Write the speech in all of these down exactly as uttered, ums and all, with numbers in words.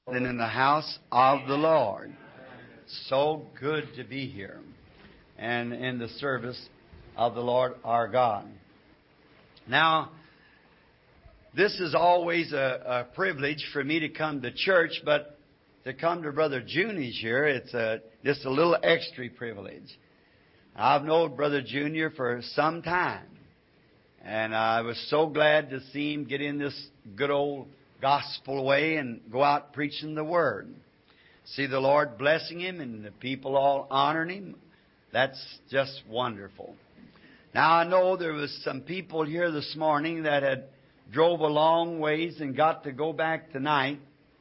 than in the house of the Lord. So good to be here and in the service of the Lord our God. Now, this is always a, a privilege for me to come to church, but to come to Brother Junior's here, it's a, just a little extra privilege. I've known Brother Junior for some time, and I was so glad to see him get in this good old gospel way and go out preaching the Word. See the Lord blessing him and the people all honoring him. That's just wonderful. Now, I know there was some people here this morning that had drove a long ways and got to go back tonight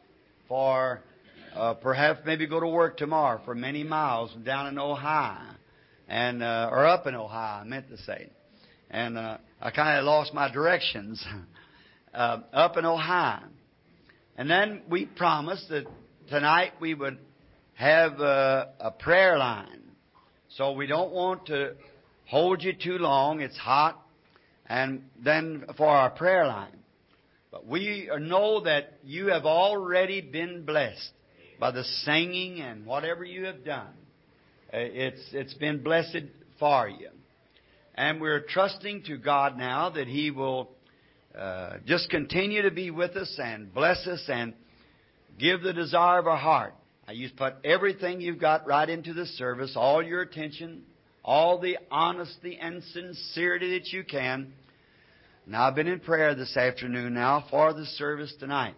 for uh, perhaps maybe go to work tomorrow for many miles down in Ohio, and uh, or up in Ohio, I meant to say. And uh, I kind of lost my directions. uh, up in Ohio. And then we promised that tonight we would have a, a prayer line. So we don't want to hold you too long. It's hot. And then for our prayer line. But we know that you have already been blessed by the singing and whatever you have done. It's, it's been blessed for you. And we're trusting to God now that He will uh, just continue to be with us and bless us and give the desire of our heart. Now, you put everything you've got right into the service, all your attention, all the honesty and sincerity that you can. Now, I've been in prayer this afternoon now for the service tonight.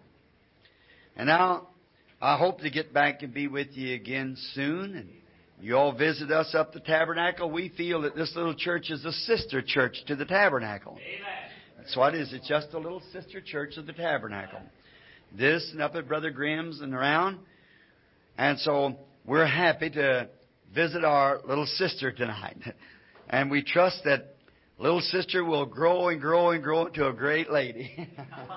And now, I hope to get back and be with you again soon. And you all visit us up the Tabernacle. We feel that this little church is a sister church to the Tabernacle. Amen. That's what it is. It's just a little sister church of the Tabernacle. This and up at Brother Grimm's and around. And so we're happy to visit our little sister tonight. And we trust that little sister will grow and grow and grow into a great lady.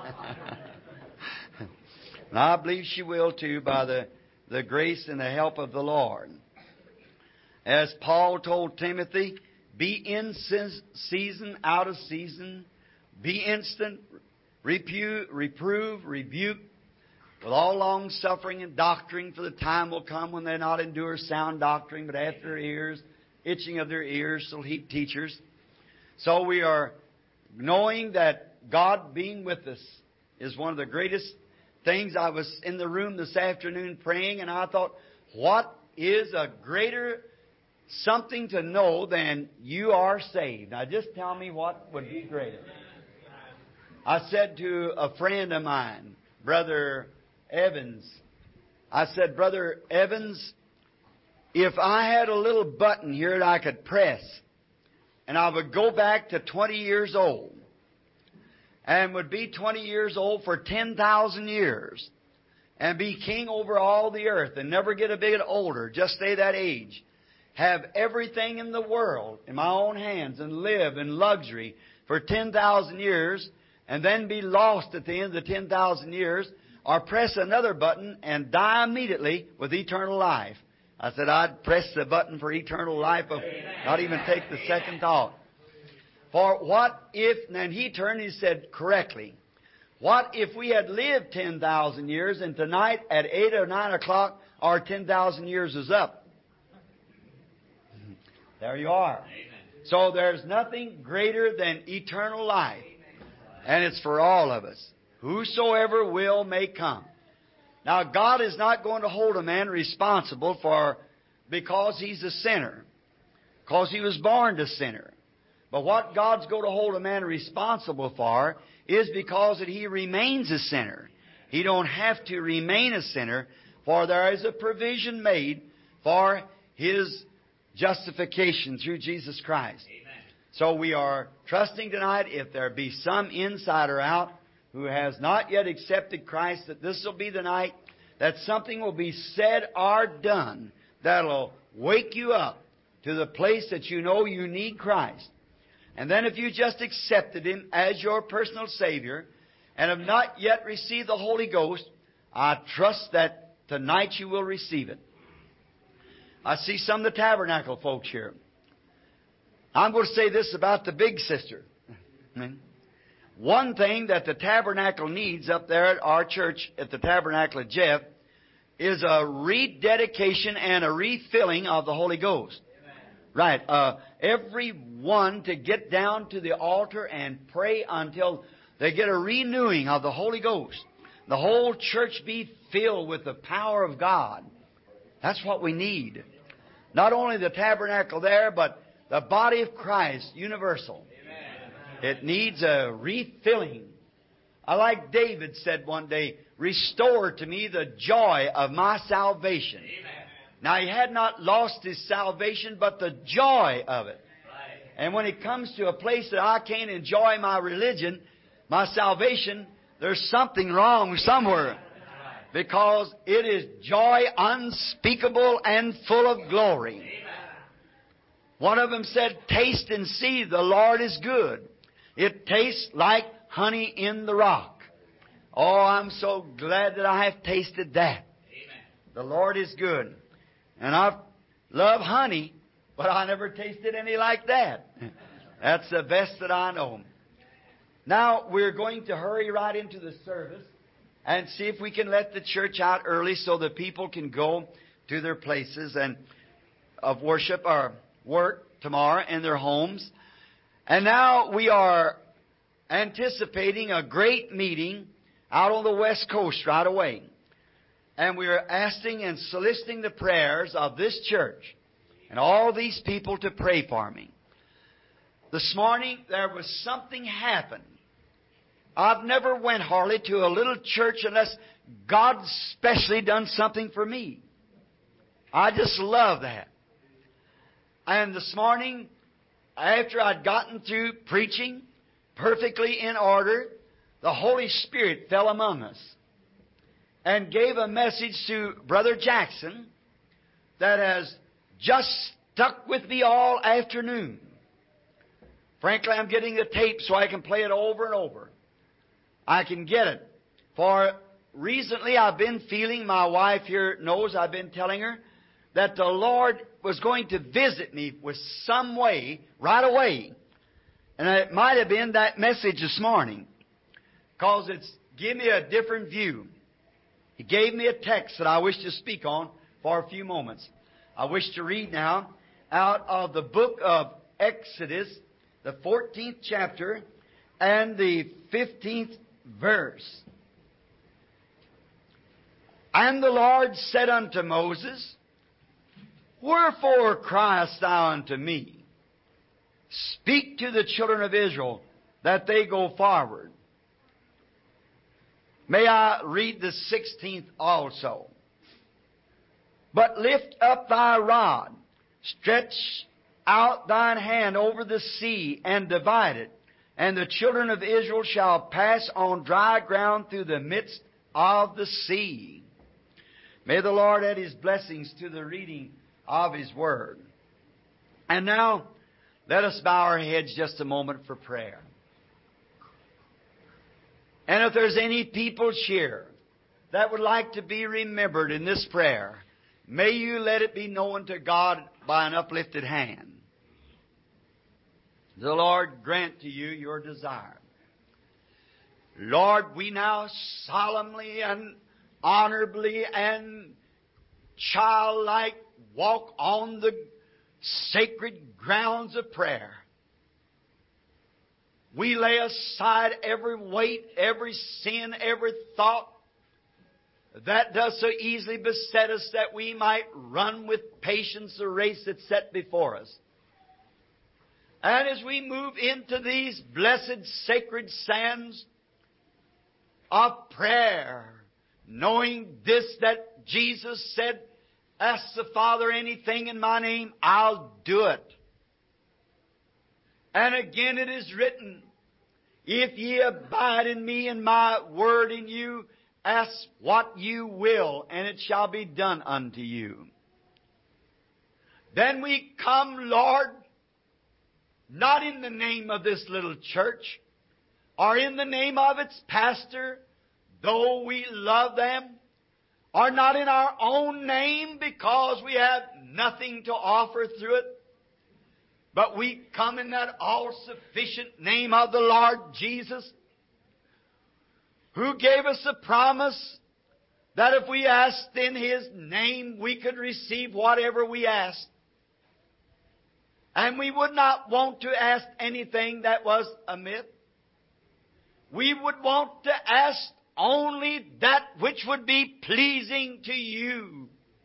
And I believe she will too by the, the grace and the help of the Lord. As Paul told Timothy, be in season, out of season, be instant, repu- reprove, rebuke, with all long suffering and doctrine, for the time will come when they not endure sound doctrine, but after their ears, itching of their ears, shall heap teachers. So we are knowing that God being with us is one of the greatest things. I was in the room this afternoon praying, and I thought, what is a greater something to know than you are saved? Now, just tell me what would be greater. I said to a friend of mine, Brother Evans, I said, Brother Evans, if I had a little button here that I could press, and I would go back to twenty years old, and would be twenty years old for ten thousand years, and be king over all the earth, and never get a bit older, just stay that age, have everything in the world in my own hands, and live in luxury for ten thousand years, and then be lost at the end of the ten thousand years, or press another button and die immediately with eternal life. I said, I'd press the button for eternal life, but not even take the second thought. For what if, and he turned and he said correctly, what if we had lived ten thousand years and tonight at eight or nine o'clock our ten thousand years is up? There you are. So there's nothing greater than eternal life. And it's for all of us. Whosoever will may come. Now, God is not going to hold a man responsible for because he's a sinner. Because he was born a sinner. But what God's going to hold a man responsible for is because that he remains a sinner. He don't have to remain a sinner, for there is a provision made for his justification through Jesus Christ. Amen. So we are trusting tonight, if there be some inside or out who has not yet accepted Christ, that this will be the night that something will be said or done that'll wake you up to the place that you know you need Christ. And then if you just accepted Him as your personal Savior and have not yet received the Holy Ghost, I trust that tonight you will receive it. I see some of the Tabernacle folks here. I'm going to say this about the big sister. One thing that the Tabernacle needs up there at our church at the Tabernacle of Jeff is a rededication and a refilling of the Holy Ghost. Right. Uh, everyone to get down to the altar and pray until they get a renewing of the Holy Ghost. The whole church be filled with the power of God. That's what we need. Not only the tabernacle there, but the body of Christ, universal. It needs a refilling. I like David said one day, "Restore to me the joy of my salvation." Now, he had not lost his salvation, but the joy of it. Right. And when it comes to a place that I can't enjoy my religion, my salvation, there's something wrong somewhere. Right. Because it is joy unspeakable and full of glory. Amen. One of them said, "Taste and see the Lord is good. It tastes like honey in the rock." Oh, I'm so glad that I have tasted that. Amen. The Lord is good. And I love honey, but I never tasted any like that. That's the best that I know. Now, we're going to hurry right into the service and see if we can let the church out early so the people can go to their places and of worship or work tomorrow in their homes. And now we are anticipating a great meeting out on the West Coast right away. And we are asking and soliciting the prayers of this church and all these people to pray for me. This morning, there was something happened. I've never went hardly to a little church unless God specially done something for me. I just love that. And this morning, after I'd gotten through preaching perfectly in order, the Holy Spirit fell among us and gave a message to Brother Jackson that has just stuck with me all afternoon. Frankly, I'm getting the tape so I can play it over and over. I can get it. For recently I've been feeling, my wife here knows, I've been telling her, that the Lord was going to visit me with some way, right away. And it might have been that message this morning, because it's give me a different view. He gave me a text that I wish to speak on for a few moments. I wish to read now out of the book of Exodus, the fourteenth chapter and the fifteenth verse. And the Lord said unto Moses, Wherefore criest thou unto me? Speak to the children of Israel that they go forward. May I read the sixteenth also? But lift up thy rod, stretch out thine hand over the sea, and divide it, and the children of Israel shall pass on dry ground through the midst of the sea. May the Lord add His blessings to the reading of His Word. And now, let us bow our heads just a moment for prayer. And if there's any people here that would like to be remembered in this prayer, may you let it be known to God by an uplifted hand. The Lord grant to you your desire. Lord, we now solemnly and honorably and childlike walk on the sacred grounds of prayer. We lay aside every weight, every sin, every thought that does so easily beset us, that we might run with patience the race that's set before us. And as we move into these blessed sacred sands of prayer, knowing this, that Jesus said, Ask the Father anything in my name, I'll do it. And again it is written, If ye abide in me and my word in you, ask what you will, and it shall be done unto you. Then we come, Lord, not in the name of this little church, or in the name of its pastor, though we love them, or not in our own name because we have nothing to offer through it. But we come in that all-sufficient name of the Lord Jesus, who gave us a promise that if we asked in His name, we could receive whatever we asked. And we would not want to ask anything that was a myth. We would want to ask only that which would be pleasing to You.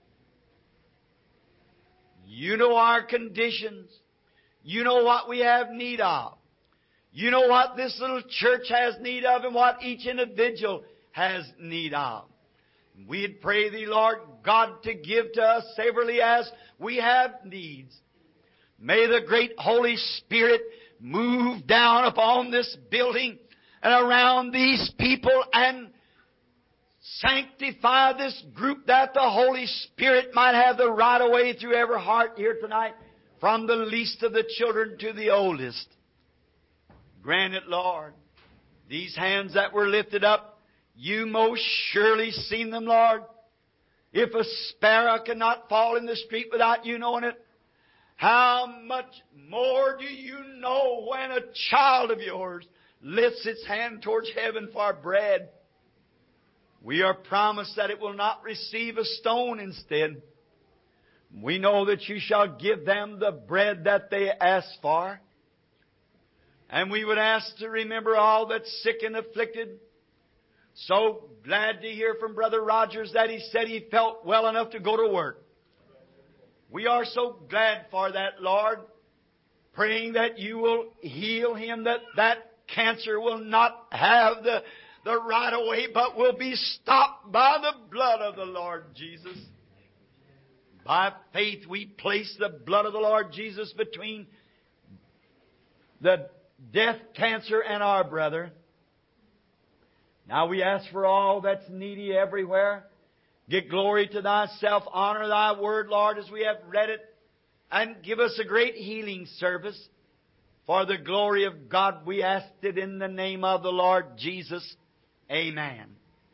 You know our conditions. You know what we have need of. You know what this little church has need of and what each individual has need of. We'd pray Thee, Lord God, to give to us severally as we have needs. May the great Holy Spirit move down upon this building and around these people and sanctify this group, that the Holy Spirit might have the right of way through every heart here tonight, from the least of the children to the oldest. Grant it, Lord. These hands that were lifted up, You most surely seen them, Lord. If a sparrow cannot fall in the street without You knowing it, how much more do You know when a child of Yours lifts its hand towards heaven for bread? We are promised that it will not receive a stone instead. We know that You shall give them the bread that they ask for. And we would ask to remember all that's sick and afflicted. So glad to hear from Brother Rogers that he said he felt well enough to go to work. We are so glad for that, Lord. Praying that You will heal him, that that cancer will not have the, the right of way, but will be stopped by the blood of the Lord Jesus. By faith we place the blood of the Lord Jesus between the death cancer and our brother. Now we ask for all that's needy everywhere. Get glory to Thyself. Honor Thy word, Lord, as we have read it. And give us a great healing service. For the glory of God, we ask it in the name of the Lord Jesus. Amen.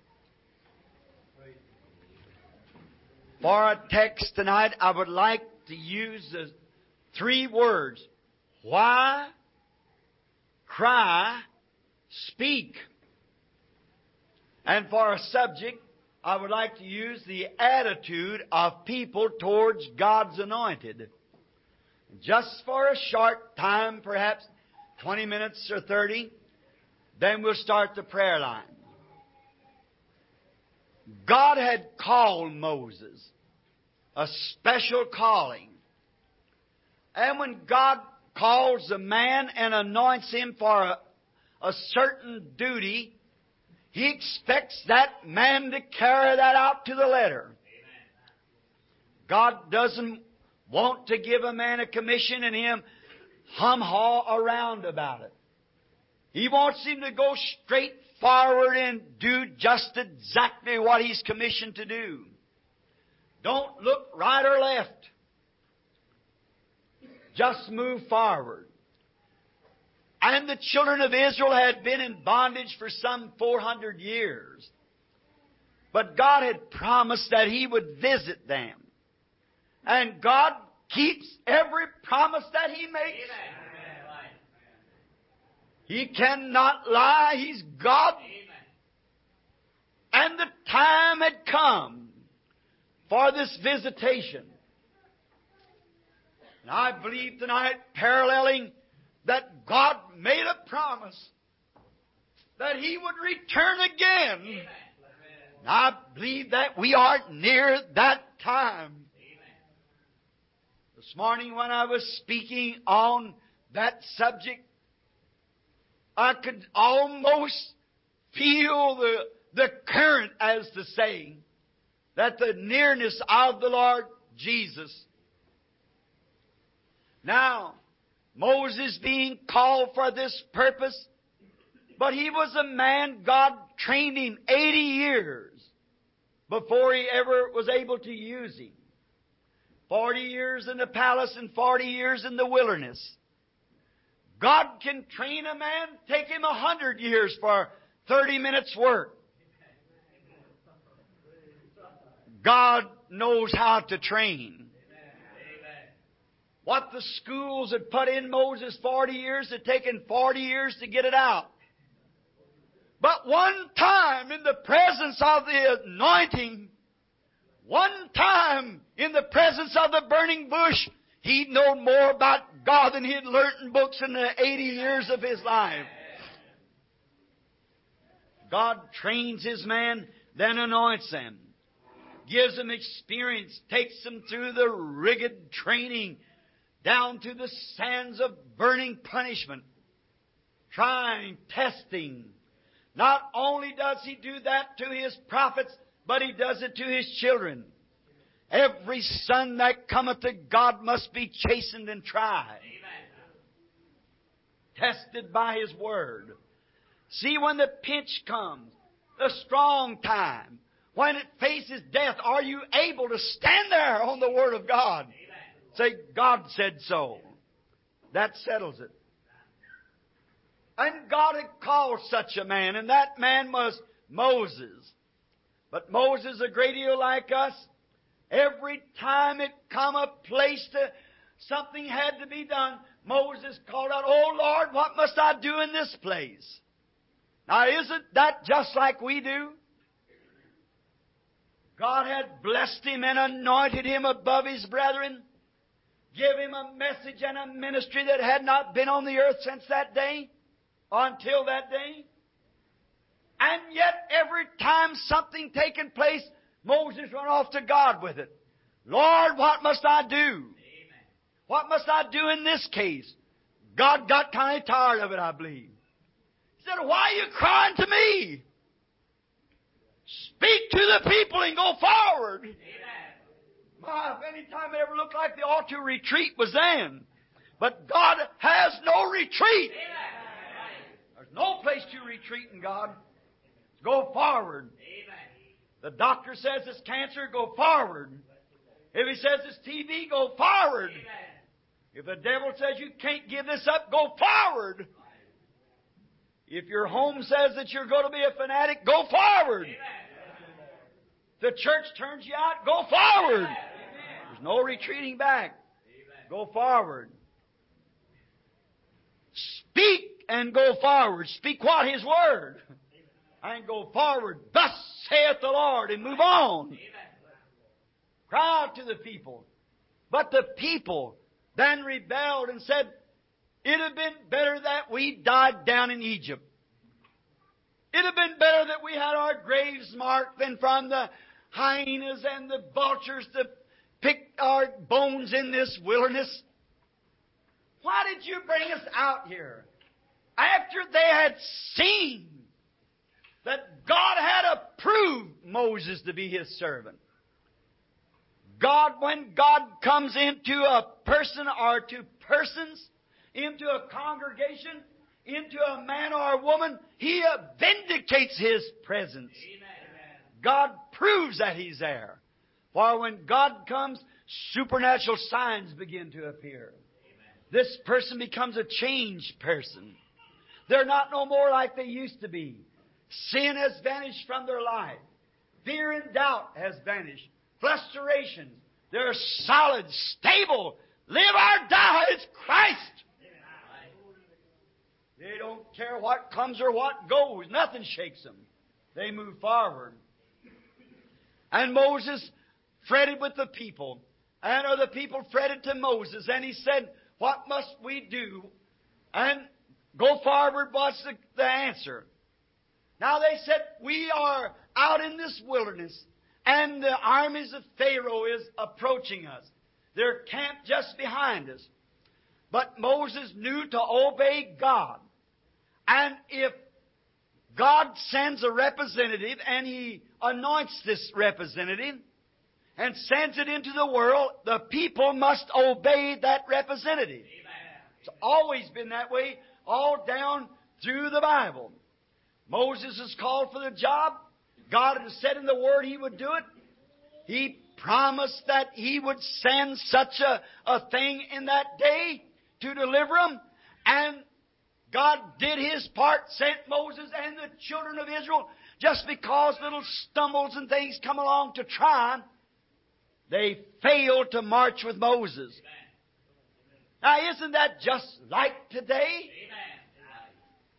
For a text tonight, I would like to use the three words. Why? Cry. Speak. And for a subject, I would like to use the attitude of people towards God's anointed. Just for a short time, perhaps twenty minutes or thirty, then we'll start the prayer line. God had called Moses, a special calling. And when God calls a man and anoints him for a, a certain duty, He expects that man to carry that out to the letter. God doesn't want to give a man a commission and him hum-haw around about it. He wants him to go straight forward and do just exactly what he's commissioned to do. Don't look right or left. Just move forward. And the children of Israel had been in bondage for some four hundred years. But God had promised that He would visit them. And God keeps every promise that He makes. Amen. He cannot lie. He's God. Amen. And the time had come for this visitation. And I believe tonight, paralleling, that God made a promise that He would return again. Amen. And I believe that we are near that time. Amen. This morning when I was speaking on that subject, I could almost feel the, the current, as to say, that the nearness of the Lord Jesus. Now, Moses being called for this purpose, but he was a man, God trained him eighty years before he ever was able to use him. Forty years in the palace and forty years in the wilderness. God can train a man, take him a hundred years for thirty minutes work. God knows how to train. What the schools had put in Moses forty years had taken forty years to get it out. But one time in the presence of the anointing, one time in the presence of the burning bush, he'd known more about God than he'd learnt in books in the eighty years of his life. God trains His man, then anoints them. Gives them experience, takes them through the rigid training, down to the sands of burning punishment. Trying, testing. Not only does He do that to His prophets, but He does it to His children. Every son that cometh to God must be chastened and tried. Amen. Tested by His Word. See, when the pinch comes, the strong time, when it faces death, are you able to stand there on the Word of God? Amen. Say, God said so. That settles it. And God had called such a man, and that man was Moses. But Moses, a great deal like us, every time it come a place to something had to be done, Moses called out, "Oh Lord, what must I do in this place?" Now, isn't that just like we do? God had blessed him and anointed him above his brethren, give him a message and a ministry that had not been on the earth since that day, until that day. And yet, every time something taken place, Moses went off to God with it. "Lord, what must I do? Amen. What must I do in this case?" God got kind of tired of it, I believe. He said, "Why are you crying to me? Speak to the people and go forward." Amen. My, if any time it ever looked like the ought to retreat was then. But God has no retreat. Amen. There's no place to retreat in God. Go forward. Amen. The doctor says it's cancer, go forward. If he says it's T B, go forward. Amen. If the devil says you can't give this up, go forward. If your home says that you're going to be a fanatic, go forward. Amen. The church turns you out, go forward. Amen. There's no retreating back. Amen. Go forward. Speak and go forward. Speak what? His Word. And go forward. "Thus saith the Lord," and move on. Amen. Cry out to the people. But the people then rebelled and said, "It had been better that we died down in Egypt. It had been better that we had our graves marked than from the hyenas and the vultures to pick our bones in this wilderness. Why did you bring us out here?" After they had seen that God had approved Moses to be His servant. God, when God comes into a person or to persons, into a congregation, into a man or a woman, He vindicates His presence. Amen. God proves that He's there. For when God comes, supernatural signs begin to appear. Amen. This person becomes a changed person. They're not no more like they used to be. Sin has vanished from their life. Fear and doubt has vanished. Frustration. They're solid, stable. Live or die, it's Christ. They don't care what comes or what goes. Nothing shakes them. They move forward. And Moses fretted with the people. And or the people fretted to Moses. And he said, "What must we do?" And go forward was the, the answer. Now they said, "We are out in this wilderness, and the armies of Pharaoh is approaching us. They're camped just behind us." But Moses knew to obey God. And if God sends a representative and He anoints this representative and sends it into the world, the people must obey that representative. Amen. It's always been that way all down through the Bible. Moses is called for the job. God has said in the Word He would do it. He promised that He would send such a, a thing in that day to deliver them. And God did His part, sent Moses and the children of Israel. Just because little stumbles and things come along to try, they failed to march with Moses. Now, isn't that just like today?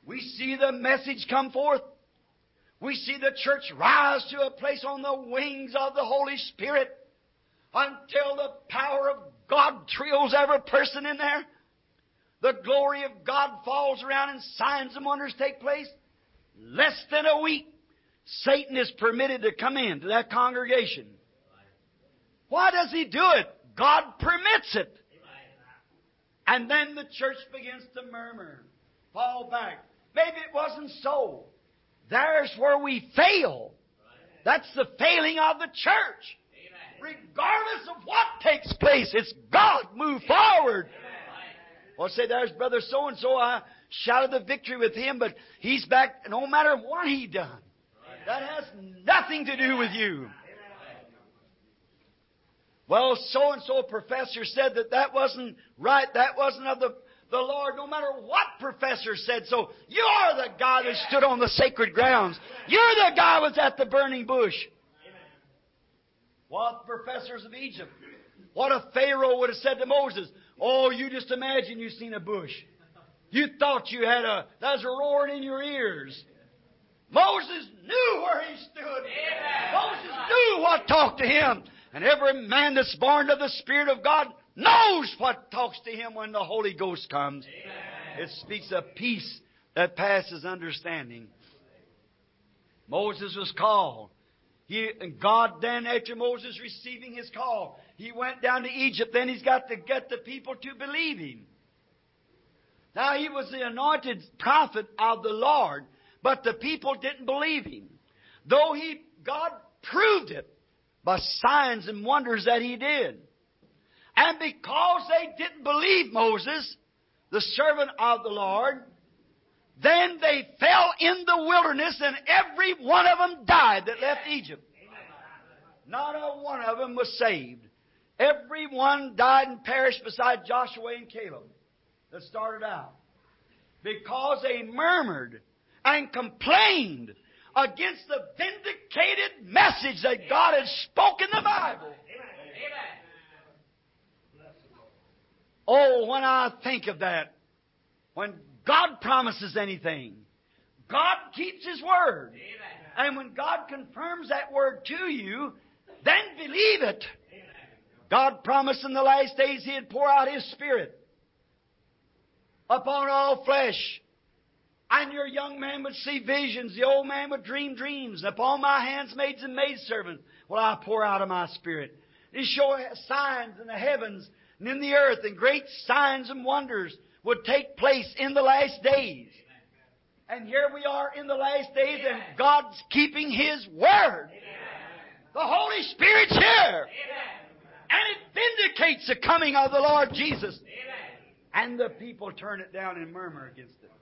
We see the message come forth. We see the church rise to a place on the wings of the Holy Spirit until the power of God thrills every person in there. The glory of God falls around and signs and wonders take place. Less than a week, Satan is permitted to come into that congregation. Why does he do it? God permits it. And then the church begins to murmur, fall back. Maybe it wasn't so. There's where we fail. That's the failing of the church. Regardless of what takes place, it's God. Move forward. Well, say, there's brother so-and-so. I shouted the victory with him, but he's back no matter what he done. That has nothing to do with you. Well, so-and-so professor said that that wasn't right. That wasn't of the, the Lord, no matter what professor said so. You're the guy that stood on the sacred grounds. You're the guy who was at the burning bush. What professors of Egypt? What if Pharaoh would have said to Moses, oh, you just imagine you seen a bush. You thought you had a, that was a roaring in your ears. Moses knew where he stood. Amen. Moses knew what talked to him. And every man that's born of the Spirit of God knows what talks to him when the Holy Ghost comes. Amen. It speaks of peace that passes understanding. Moses was called. He, and God then, after Moses receiving his call, he went down to Egypt. Then he's got to get the people to believe him. Now, he was the anointed prophet of the Lord, but the people didn't believe him. Though he, God proved it by signs and wonders that he did. And because they didn't believe Moses, the servant of the Lord, then they fell in the wilderness, and every one of them died that left Egypt. Not a one of them was saved. Every one died and perished beside Joshua and Caleb that started out. Because they murmured and complained against the vindicated message that God had spoken in the Bible. Oh, when I think of that, when God promises anything, God keeps His Word. And when God confirms that Word to you, then believe it. God promised in the last days He'd pour out His Spirit upon all flesh. And your young man would see visions, the old man would dream dreams. And upon my handmaids and maidservants will I pour out of my Spirit. And show signs in the heavens and in the earth, and great signs and wonders would take place in the last days. And here we are in the last days, and God's keeping His Word. The Holy Spirit's here. And it vindicates the coming of the Lord Jesus. And the people turn it down and murmur against it.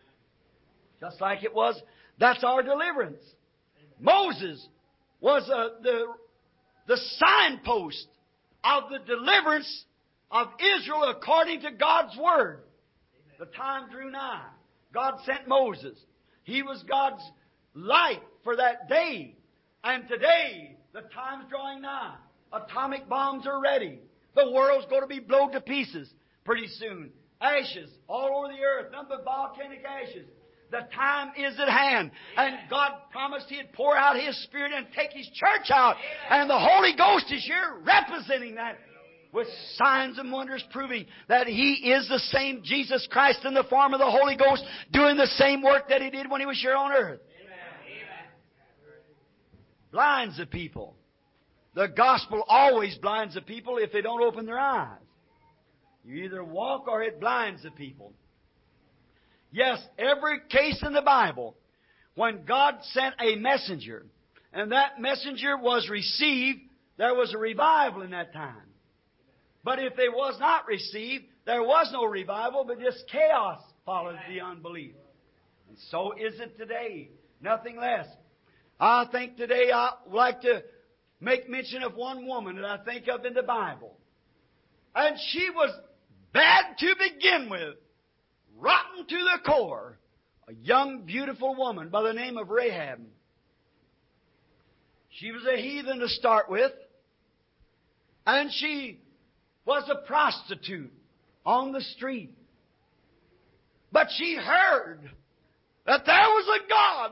Just like it was, that's our deliverance. Moses was a, the, the signpost of the deliverance of Israel according to God's Word. The time drew nigh. God sent Moses. He was God's light for that day. And today, the time's drawing nigh. Atomic bombs are ready. The world's going to be blown to pieces pretty soon. Ashes all over the earth, nothing but volcanic ashes. The time is at hand. And God promised He'd pour out His Spirit and take His church out. And the Holy Ghost is here representing that, with signs and wonders proving that He is the same Jesus Christ in the form of the Holy Ghost, doing the same work that He did when He was here on earth. Amen. Blinds the people. The gospel always blinds the people if they don't open their eyes. You either walk or it blinds the people. Yes, every case in the Bible, when God sent a messenger, and that messenger was received, there was a revival in that time. But if they was not received, there was no revival, but just chaos followed the unbelief. And so is it today. Nothing less. I think today I would like to make mention of one woman that I think of in the Bible. And she was bad to begin with, rotten to the core. A young, beautiful woman by the name of Rahab. She was a heathen to start with. And she was a prostitute on the street. But she heard that there was a God,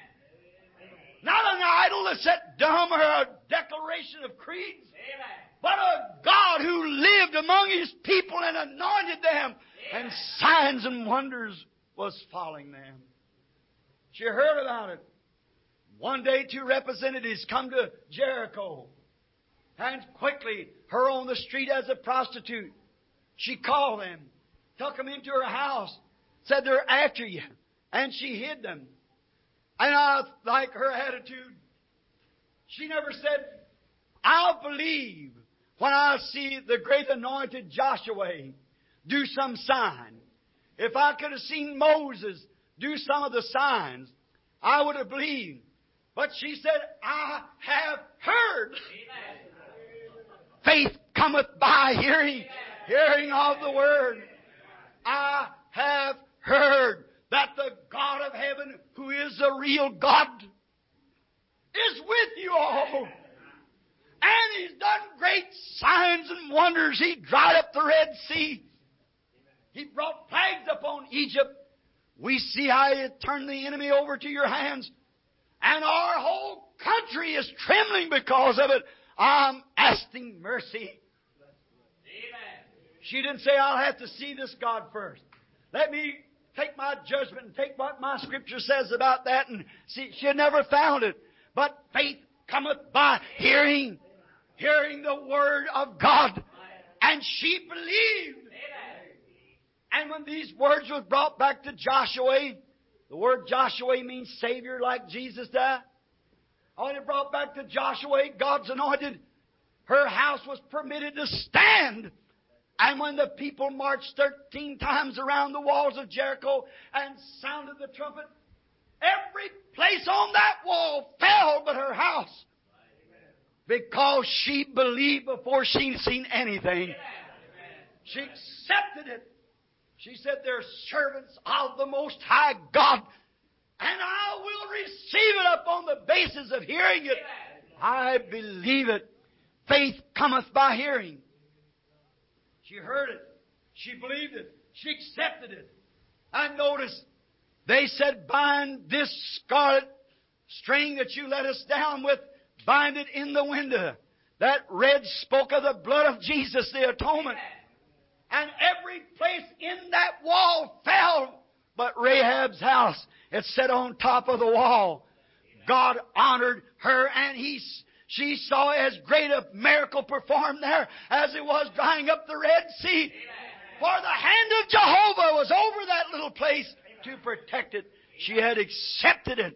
not an idol that sat dumb or a declaration of creeds, but a God who lived among His people and anointed them, and signs and wonders was following them. She heard about it. One day, two representatives come to Jericho, and quickly, her on the street as a prostitute, she called them, took them into her house, said, "They're after you," and she hid them. And I like her attitude. She never said, "I'll believe when I see the great anointed Joshua do some sign. If I could have seen Moses do some of the signs, I would have believed." But she said, "I have heard." Amen. Faith cometh by hearing, hearing of the Word. I have heard that the God of heaven, who is the real God, is with you all. And He's done great signs and wonders. He dried up the Red Sea. He brought plagues upon Egypt. We see how He turned the enemy over to your hands. And our whole country is trembling because of it. I'm asking mercy. Amen. She didn't say, "I'll have to see this God first. Let me take my judgment and take what my Scripture says about that." And see, she had never found it. But faith cometh by hearing, hearing the Word of God. And she believed. And when these words were brought back to Joshua, the word Joshua means Savior, like Jesus did. When it brought back to Joshua, God's anointed, her house was permitted to stand. And when the people marched thirteen times around the walls of Jericho and sounded the trumpet, every place on that wall fell but her house. Because she believed before she'd seen anything. She accepted it. She said, "They're servants of the Most High God, and I will receive it upon the basis of hearing it." I believe it. Faith cometh by hearing. She heard it. She believed it. She accepted it. And notice, they said, "Bind this scarlet string that you let us down with, bind it in the window." That red spoke of the blood of Jesus, the atonement. And every place in that wall fell but Rahab's house. It sat on top of the wall. God honored her, and he, she saw as great a miracle performed there as it was drying up the Red Sea. For the hand of Jehovah was over that little place to protect it. She had accepted it.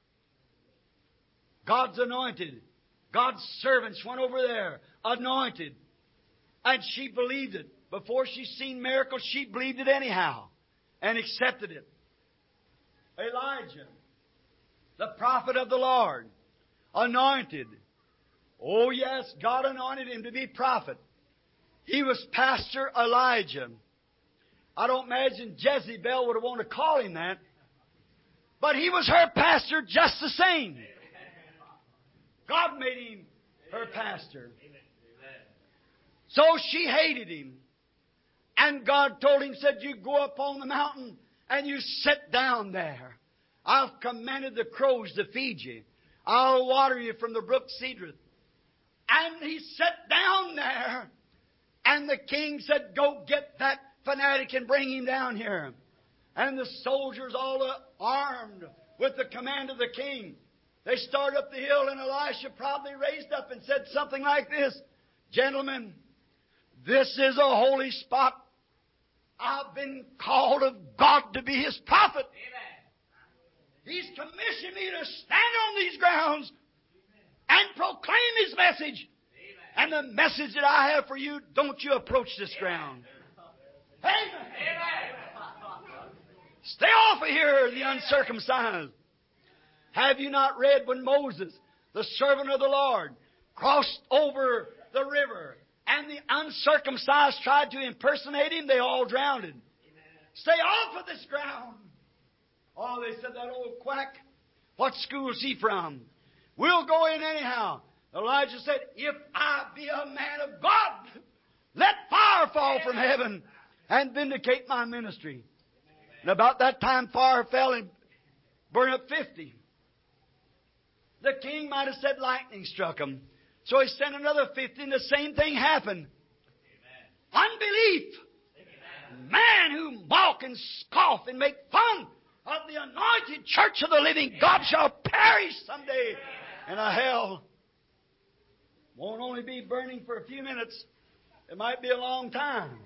God's anointed. God's servants went over there, anointed. And she believed it. Before she'd seen miracles, she believed it anyhow and accepted it. Elijah, the prophet of the Lord, anointed. Oh yes, God anointed him to be prophet. He was Pastor Elijah. I don't imagine Jezebel would have wanted to call him that. But he was her pastor just the same. God made him her pastor. So she hated him. And God told him, said, "You go up on the mountain and you sit down there. I've commanded the crows to feed you. I'll water you from the brook Cedrith." And he sat down there. And the king said, "Go get that fanatic and bring him down here." And the soldiers, all armed with the command of the king, they started up the hill, and Elisha probably raised up and said something like this: "Gentlemen, this is a holy spot. I've been called of God to be His prophet. He's commissioned me to stand on these grounds and proclaim His message. And the message that I have for you, don't you approach this ground." Amen. Stay off of here, the uncircumcised. Have you not read when Moses, the servant of the Lord, crossed over the river and the uncircumcised tried to impersonate him? They all drowned. Stay off of this ground. Oh, they said, "That old quack, what school is he from? We'll go in anyhow." Elijah said, "If I be a man of God, let fire fall from heaven and vindicate my ministry." And about that time, fire fell, and burn up fifty. The king might have said lightning struck him. So he sent another fifty, and the same thing happened. Amen. Unbelief. Amen. Man who mock and scoff and make fun of the anointed church of the living God shall perish someday in a hell. Won't only be burning for a few minutes. It might be a long time.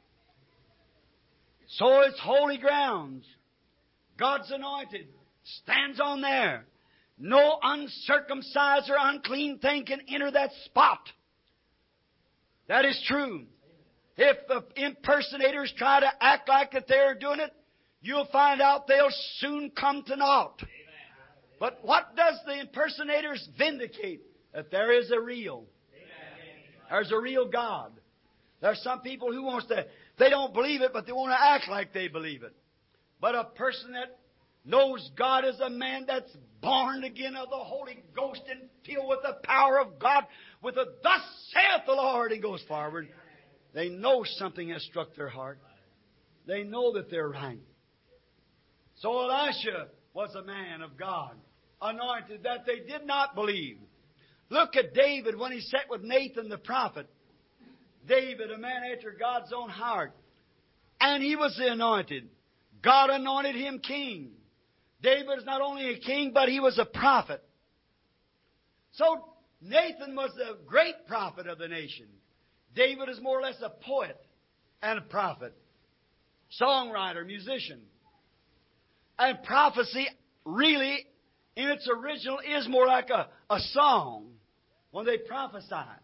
So it's holy grounds. God's anointed stands on there. No uncircumcised or unclean thing can enter that spot. That is true. If the impersonators try to act like that they're doing it, you'll find out they'll soon come to naught. But what does the impersonators vindicate? That there is a real. There's a real God. There's some people who wants to, they don't believe it, but they want to act like they believe it. But a person that knows God is a man that's born again of the Holy Ghost and filled with the power of God, with a thus saith the Lord, and goes forward. They know something has struck their heart. They know that they're right. So Elisha was a man of God, anointed, that they did not believe. Look at David when he sat with Nathan the prophet. David, a man after God's own heart. And he was the anointed. God anointed him king. David is not only a king, but he was a prophet. So Nathan was the great prophet of the nation. David is more or less a poet and a prophet, songwriter, musician. And prophecy really, in its original, is more like a, a song when they prophesied.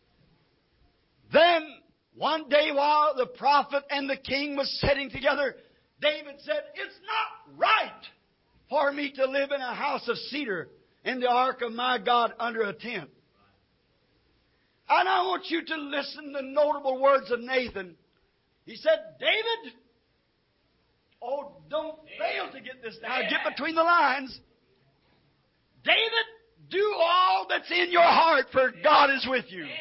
Then, one day while the prophet and the king was sitting together, David said, "It's not right for me to live in a house of cedar in the ark of my God under a tent." And I want you to listen to the notable words of Nathan. He said, "David, oh, don't fail to get this now. Get between the lines. David, do all that's in your heart, for God is with you."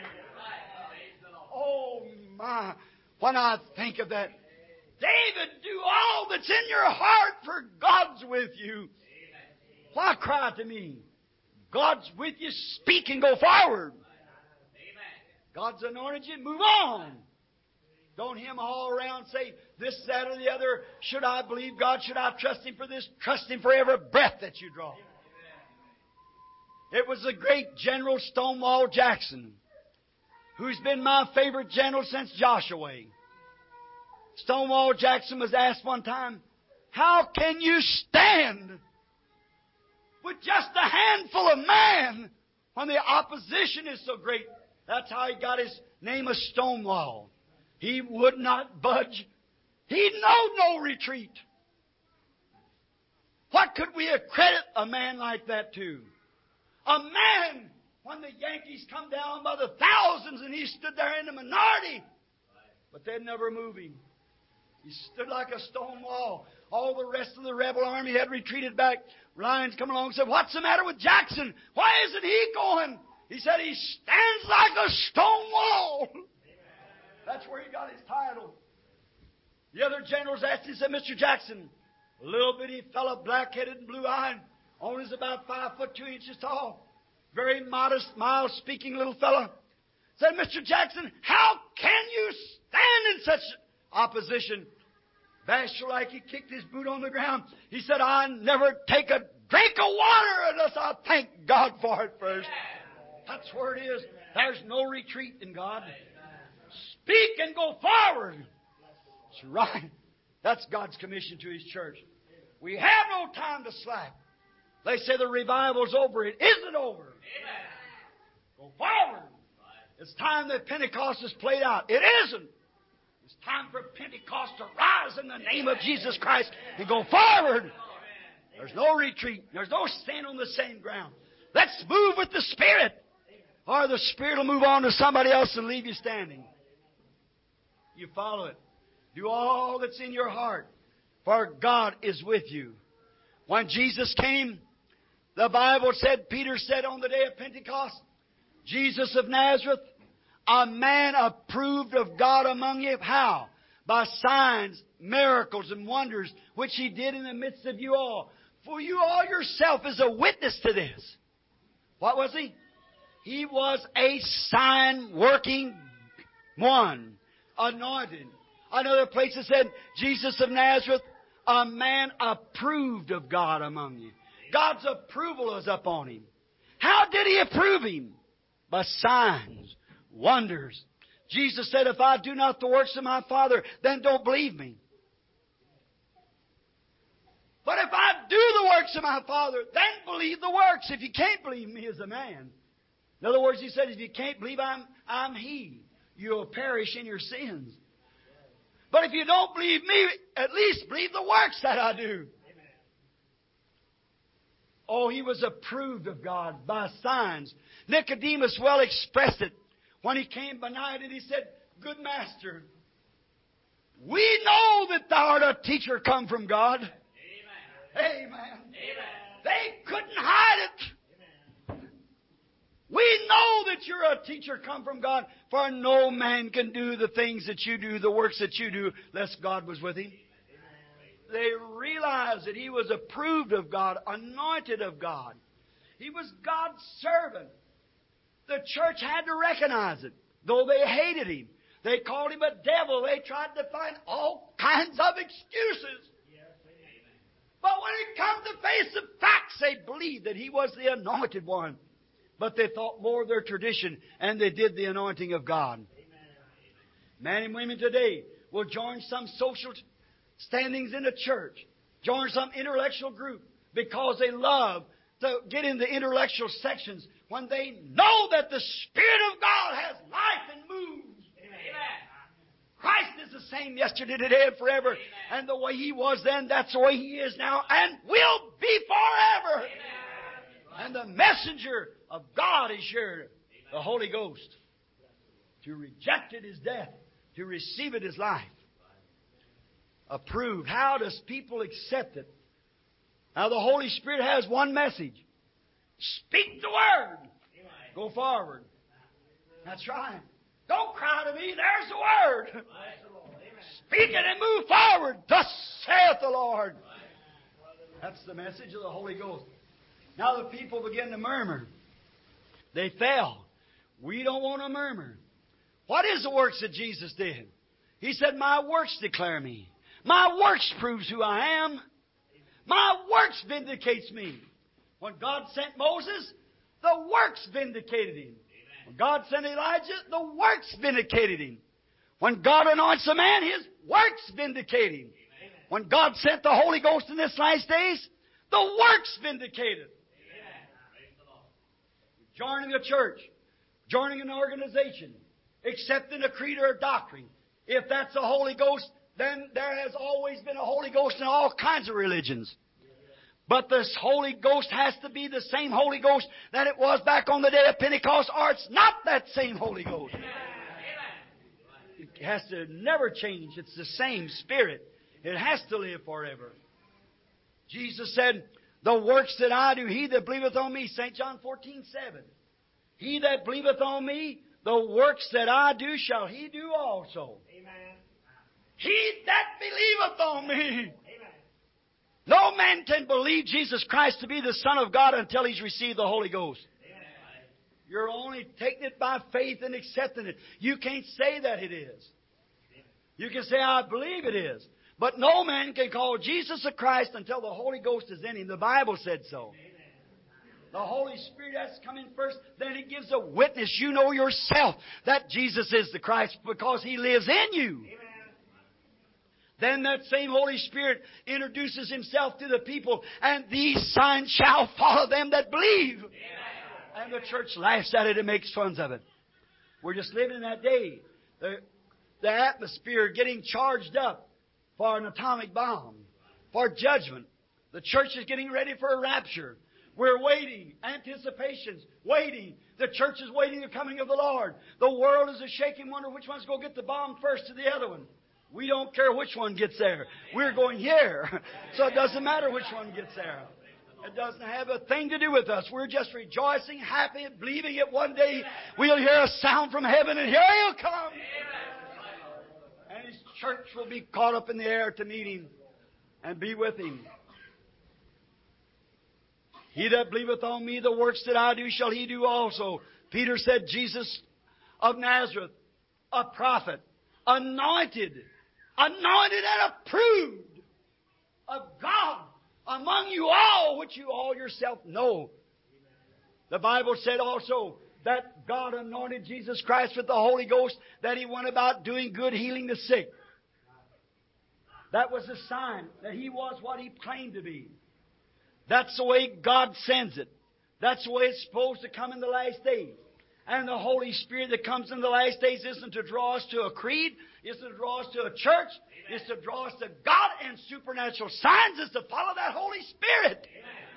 Oh, my. When I think of that, David, do all that's in your heart, for God's with you. Why cry to me? God's with you. Speak and go forward. God's anointed you. Move on. Don't hem all around and say this, that, or the other. Should I believe God? Should I trust Him for this? Trust Him for every breath that you draw. It was the great General Stonewall Jackson, who's been my favorite general since Joshua. Stonewall Jackson was asked one time, "How can you stand with just a handful of men when the opposition is so great?" That's how he got his name of Stonewall. He would not budge. He knew no retreat. What could we accredit a man like that to? A man, when the Yankees come down by the thousands and he stood there in the minority, but they'd never move him. He stood like a stone wall. All the rest of the rebel army had retreated back. Lions come along and said, "What's the matter with Jackson? Why isn't he going?" He said, "He stands like a stone wall." That's where he got his title. The other generals asked him, said, "Mister Jackson, a little bitty fellow, black-headed and blue-eyed, only is about five foot two inches tall, very modest, mild-speaking little fellow." Said, "Mister Jackson, how can you stand in such opposition?" Bashful like he kicked his boot on the ground. He said, "I never take a drink of water unless I thank God for it first." That's where it is. There's no retreat in God. Speak and go forward. That's right. That's God's commission to His church. We have no time to slack. They say the revival's over. It isn't over. Go forward. It's time that Pentecost is played out. It isn't. It's time for Pentecost to rise in the name of Jesus Christ and go forward. There's no retreat. There's no stand on the same ground. Let's move with the Spirit, or the Spirit will move on to somebody else and leave you standing. You follow it. Do all that's in your heart, for God is with you. When Jesus came, the Bible said, Peter said on the day of Pentecost, "Jesus of Nazareth, a man approved of God among you." How? By signs, miracles, and wonders, which He did in the midst of you all. For you all yourself is a witness to this. What was he? He was a sign-working one, anointed. Another place it said, Jesus of Nazareth, a man approved of God among you. God's approval is upon him. How did He approve him? By signs, wonders. Jesus said, if I do not the works of my Father, then don't believe me. But if I do the works of my Father, then believe the works. If you can't believe me as a man. In other words, He said, if you can't believe I'm, I'm He, you'll perish in your sins. But if you don't believe me, at least believe the works that I do. Oh, He was approved of God by signs. Nicodemus well expressed it. When he came by night and he said, Good Master, we know that Thou art a teacher come from God. Amen. Amen. Amen. They couldn't hide it. Amen. We know that you're a teacher come from God, for no man can do the things that you do, the works that you do, lest God was with him. They realized that he was approved of God, anointed of God. He was God's servant. The church had to recognize it, though they hated him. They called him a devil. They tried to find all kinds of excuses. But when it come to face the facts, they believed that he was the anointed one. But they thought more of their tradition, and they did the anointing of God. Men and women today will join some social standings in a church, join some intellectual group, because they love to get in the intellectual sections when they know that the Spirit of God has life and moves. Amen. Christ is the same yesterday, today, and forever. Amen. And the way He was then, that's the way He is now, and will be forever. Amen. And the messenger of God is here, the Holy Ghost. To reject it is death. To receive it is life. Approved. How does people accept it? Now the Holy Spirit has one message. Speak the Word. Go forward. That's right. Don't cry to me. There's the Word. Speak it and move forward. Thus saith the Lord. That's the message of the Holy Ghost. Now the people begin to murmur. They fell. We don't want to murmur. What is the works that Jesus did? He said, my works declare me. My works proves who I am. My works vindicates me. When God sent Moses, the works vindicated him. When God sent Elijah, the works vindicated him. When God anoints a man, His works vindicate him. When God sent the Holy Ghost in this last days, the works vindicated. Joining a church, joining an organization, accepting a creed or a doctrine. If that's the Holy Ghost, then there has always been a Holy Ghost in all kinds of religions. But this Holy Ghost has to be the same Holy Ghost that it was back on the day of Pentecost, or it's not that same Holy Ghost. It has to never change. It's the same Spirit. It has to live forever. Jesus said, the works that I do, he that believeth on me, Saint John fourteen seven. He that believeth on me, the works that I do shall he do also. Amen. He that believeth on me. Amen. No man can believe Jesus Christ to be the Son of God until he's received the Holy Ghost. Amen. You're only taking it by faith and accepting it. You can't say that it is. You can say, I believe it is. But no man can call Jesus a Christ until the Holy Ghost is in him. The Bible said so. Amen. The Holy Spirit has to come in first. Then He gives a witness. You know yourself that Jesus is the Christ because He lives in you. Amen. Then that same Holy Spirit introduces Himself to the people. And these signs shall follow them that believe. Amen. And the church laughs at it and makes fun of it. We're just living in that day. The, the atmosphere getting charged up for an atomic bomb, for judgment. The church is getting ready for a rapture. We're waiting, anticipations, waiting. The church is waiting the coming of the Lord. The world is a shaking wonder which one's going to get the bomb first to the other one. We don't care which one gets there. We're going here. So it doesn't matter which one gets there. It doesn't have a thing to do with us. We're just rejoicing, happy, believing it one day we'll hear a sound from heaven and here He'll come. And His church will be caught up in the air to meet Him and be with Him. He that believeth on me, the works that I do shall he do also. Peter said, Jesus of Nazareth, a prophet, anointed, anointed and approved of God among you all, which you all yourself know. The Bible said also that God anointed Jesus Christ with the Holy Ghost, that He went about doing good, healing the sick. That was a sign that He was what He claimed to be. That's the way God sends it. That's the way it's supposed to come in the last days. And the Holy Spirit that comes in the last days isn't to draw us to a creed, it's to draw us to a church, it's to draw us to God, and supernatural signs is to follow that Holy Spirit.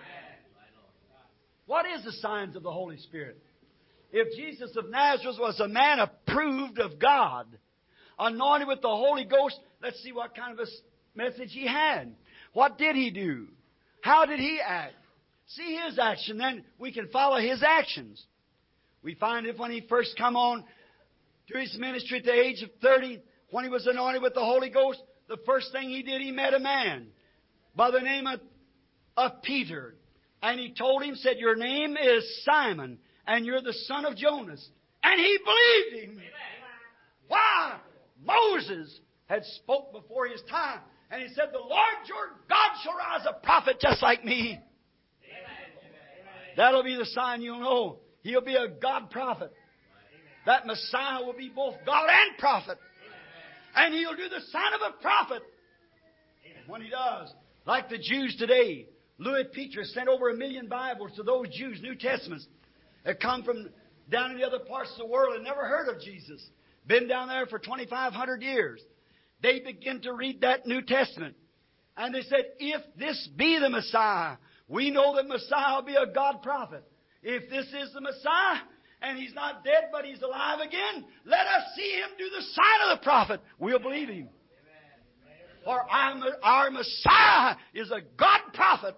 What is the signs of the Holy Spirit? If Jesus of Nazareth was a man approved of God, anointed with the Holy Ghost, let's see what kind of a message He had. What did He do? How did He act? See His action, then we can follow His actions. We find it when He first come on to His ministry at the age of thirty, when He was anointed with the Holy Ghost, the first thing He did, He met a man by the name of, of Peter. And He told him, said, your name is Simon, and you're the son of Jonas. And he believed Him. Amen. Why? Moses had spoke before his time. And he said, the Lord your God shall rise a prophet just like me. Amen. That'll be the sign you'll know. He'll be a God prophet. That Messiah will be both God and prophet. And He'll do the sign of a prophet. When He does, like the Jews today, Louis Petrus sent over a million Bibles to those Jews, New Testaments, that come from down in the other parts of the world and never heard of Jesus. Been down there for twenty-five hundred years. They begin to read that New Testament. And they said, if this be the Messiah, we know that Messiah will be a God prophet. If this is the Messiah, and He's not dead, but He's alive again, let us see Him do the sign of the prophet. We'll believe Him. For our Messiah is a God prophet.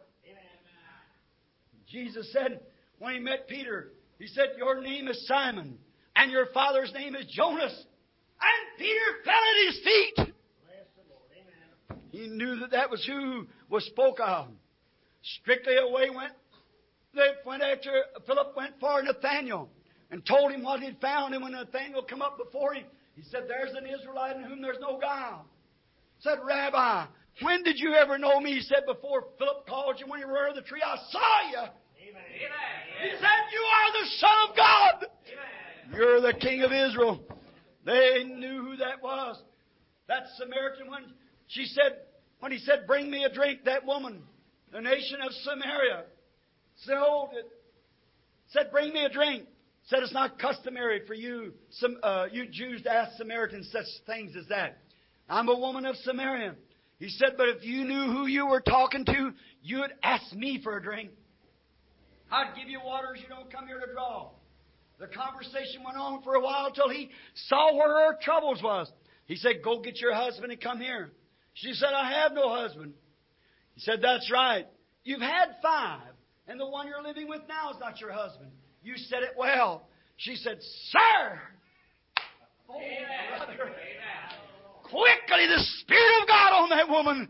Jesus said, when He met Peter, He said, your name is Simon, and your father's name is Jonas. And Peter fell at His feet. He knew that that was who was spoke of. Strictly away went, they went after, Philip went for Nathanael and told him what he'd found. And when Nathanael come up before him, he said, there's an Israelite in whom there's no guile. Said, Rabbi, when did you ever know me? He said, before Philip called you, when you were under the tree, I saw you. Amen. He said, you are the Son of God. Amen. You're the King of Israel. They knew who that was. That Samaritan one, she said, when he said, bring me a drink, that woman, the nation of Samaria, said, oh, said, bring me a drink. Said, it's not customary for you, some, uh, you Jews to ask Samaritans such things as that. I'm a woman of Samaria. He said, but if you knew who you were talking to, you would ask me for a drink. I'd give you waters you don't come here to draw. The conversation went on for a while till he saw where her troubles was. He said, go get your husband and come here. She said, I have no husband. He said, that's right. You've had five, and the one you're living with now is not your husband. You said it well. She said, sir! Oh, brother. Quickly the Spirit of God on that woman.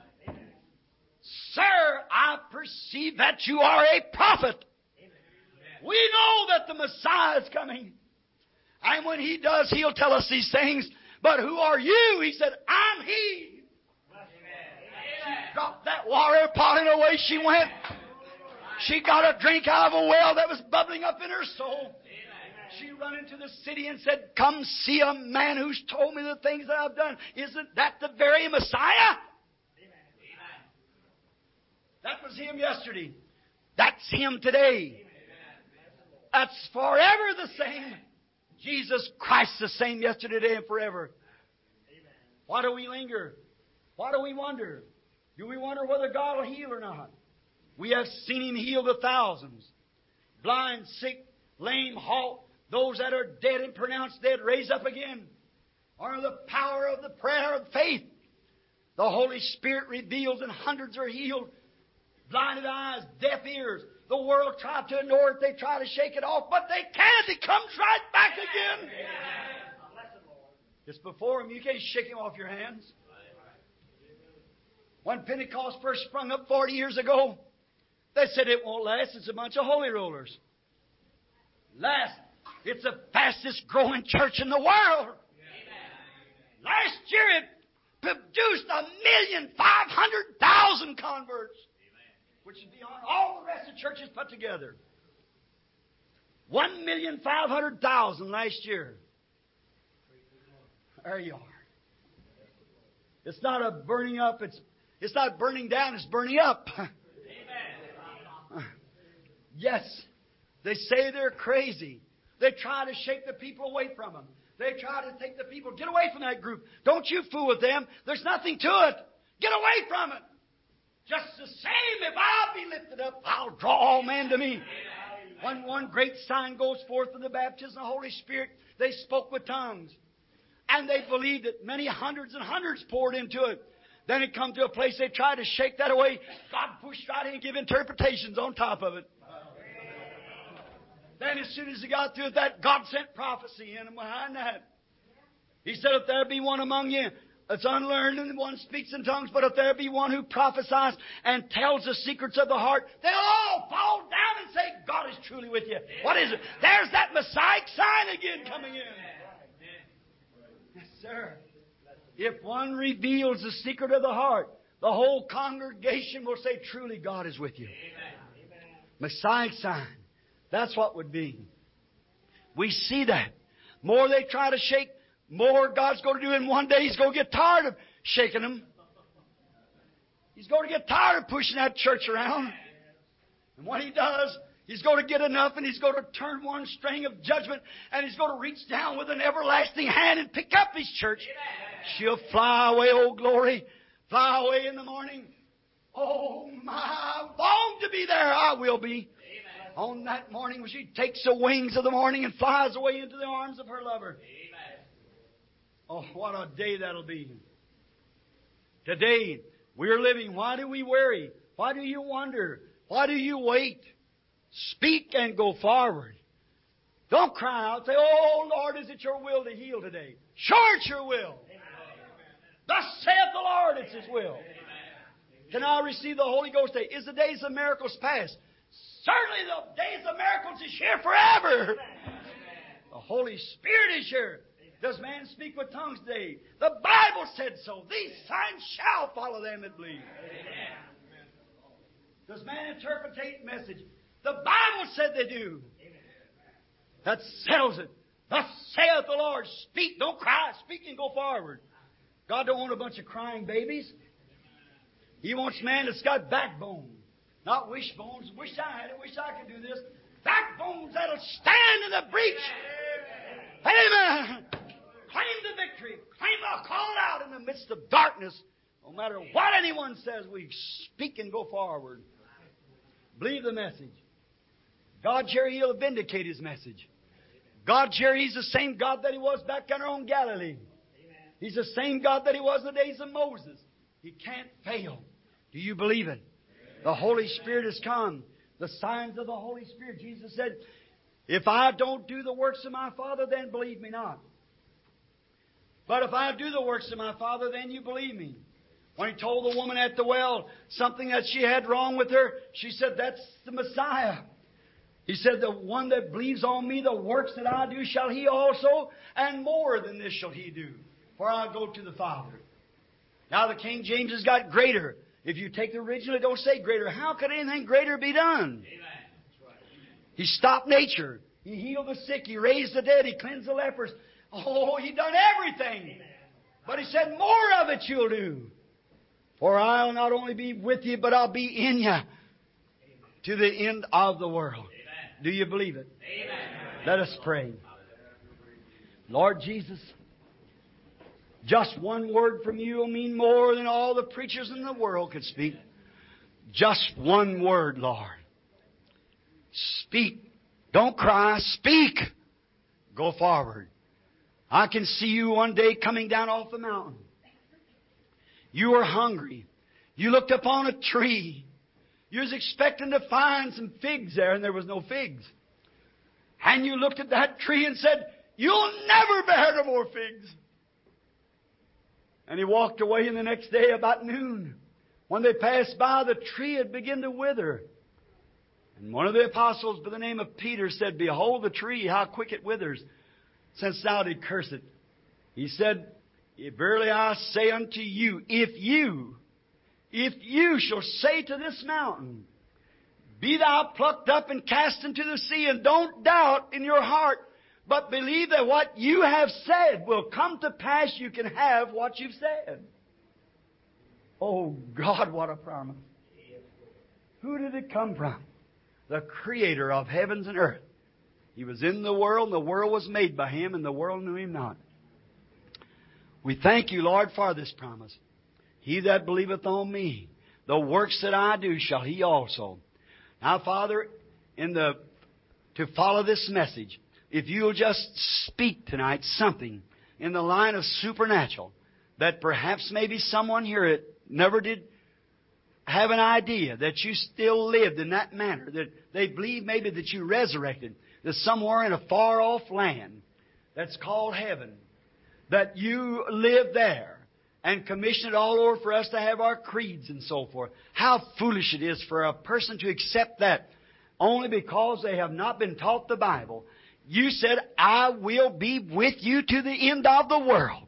Sir, I perceive that you are a prophet. We know that the Messiah is coming. And when He does, He'll tell us these things. But who are you? He said, I'm He. She dropped that water pot and away she went. She got a drink out of a well that was bubbling up in her soul. She run into the city and said, come see a man who's told me the things that I've done. Isn't that the very Messiah? That was Him yesterday. That's Him today. That's forever the same. Jesus Christ the same yesterday, today, and forever. Why do we linger? Why do we wonder? Do we wonder whether God will heal or not? We have seen Him heal the thousands. Blind, sick, lame, halt. Those that are dead and pronounced dead, raise up again. Or the power of the prayer of faith. The Holy Spirit reveals and hundreds are healed. Blinded eyes, deaf ears. The world tried to ignore it. They try to shake it off, but they can't. It comes right back again. It's before Him. You can't shake Him off your hands. When Pentecost first sprung up forty years ago, They said it won't last. It's a bunch of holy rollers. Last. It's the fastest growing church in the world. Last year it produced a million five hundred thousand converts, which is beyond all the rest of the churches put together. One million five hundred thousand last year. There you are. It's not a burning up. It's it's not burning down. It's burning up. Yes, they say they're crazy. They try to shake the people away from them. They try to take the people, get away from that group. Don't you fool with them. There's nothing to it. Get away from it. Just the same, if I'll be lifted up, I'll draw all men to me. When one great sign goes forth in the baptism of the Holy Spirit, they spoke with tongues. And they believed it. Many hundreds and hundreds poured into it. Then it come to a place they tried to shake that away. God pushed right in and give interpretations on top of it. Then as soon as he got through that, God sent prophecy in and behind that. He said, if there be one among you that's unlearned and one speaks in tongues, but if there be one who prophesies and tells the secrets of the heart, they'll all fall down and say, God is truly with you. What is it? There's that Messiah sign again coming in. Yes, sir. If one reveals the secret of the heart, the whole congregation will say, truly God is with you. Messiah sign. That's what would be. We see that. More they try to shake, more God's going to do. And one day He's going to get tired of shaking them. He's going to get tired of pushing that church around. And when He does, He's going to get enough and He's going to turn one string of judgment and He's going to reach down with an everlasting hand and pick up His church. She'll fly away, oh glory. Fly away in the morning. Oh my, I long to be there. I will be. On that morning when she takes the wings of the morning and flies away into the arms of her lover. Amen. Oh, what a day that'll be. Today, we're living. Why do we worry? Why do you wonder? Why do you wait? Speak and go forward. Don't cry out. Say, oh, Lord, is it your will to heal today? Sure, it's your will. Amen. Thus saith the Lord, it's His will. Amen. Can I receive the Holy Ghost today? Is the days of miracles past? Certainly the days of miracles is here forever. The Holy Spirit is here. Does man speak with tongues today? The Bible said so. These signs shall follow them that believe. Does man interpretate message? The Bible said they do. That settles it. Thus saith the Lord. Speak. Don't cry. Speak and go forward. God don't want a bunch of crying babies. He wants man that's got backbone. Not wishbones. Wish I had it. Wish I could do this. Backbones that'll stand in the breach. Amen. Claim the victory. Claim the call it out in the midst of darkness. No matter what anyone says, we speak and go forward. Believe the message. God, Jerry, He'll vindicate His message. God, Jerry, He's the same God that He was back in our own Galilee. He's the same God that He was in the days of Moses. He can't fail. Do you believe it? The Holy Spirit has come. The signs of the Holy Spirit. Jesus said, if I don't do the works of my Father, then believe me not. But if I do the works of my Father, then you believe me. When He told the woman at the well something that she had wrong with her, she said, that's the Messiah. He said, the one that believes on me, the works that I do shall he also, and more than this shall he do. For I go to the Father. Now the King James has got greater. If you take the original, it don't say greater. How could anything greater be done? Amen. He stopped nature. He healed the sick. He raised the dead. He cleansed the lepers. Oh, He done everything. Amen. But He said, more of it you'll do. For I'll not only be with you, but I'll be in you. Amen. To the end of the world. Amen. Do you believe it? Amen. Let us pray. Lord Jesus, just one word from You will mean more than all the preachers in the world could speak. Just one word, Lord. Speak. Don't cry. Speak. Go forward. I can see you one day coming down off the mountain. You were hungry. You looked upon a tree. You was expecting to find some figs there, and there was no figs. And you looked at that tree and said, you'll never bear no more figs. And He walked away, and the next day about noon, when they passed by, the tree had begun to wither. And one of the apostles by the name of Peter said, Behold the tree, how quick it withers, since thou did curse it. He said, Verily I say unto you, if you, if you shall say to this mountain, Be thou plucked up and cast into the sea, and don't doubt in your heart, but believe that what you have said will come to pass, you can have what you've said. Oh God, what a promise. Who did it come from? The Creator of heavens and earth. He was in the world, and the world was made by Him, and the world knew Him not. We thank You, Lord, for this promise. He that believeth on Me, the works that I do shall he also. Now, Father, in the to follow this message, if You'll just speak tonight something in the line of supernatural, that perhaps maybe someone here that never did have an idea that You still lived in that manner, that they believe maybe that You resurrected, that somewhere in a far-off land that's called heaven, that You live there and commissioned it all over for us to have our creeds and so forth. How foolish it is for a person to accept that only because they have not been taught the Bible. You said, I will be with you to the end of the world.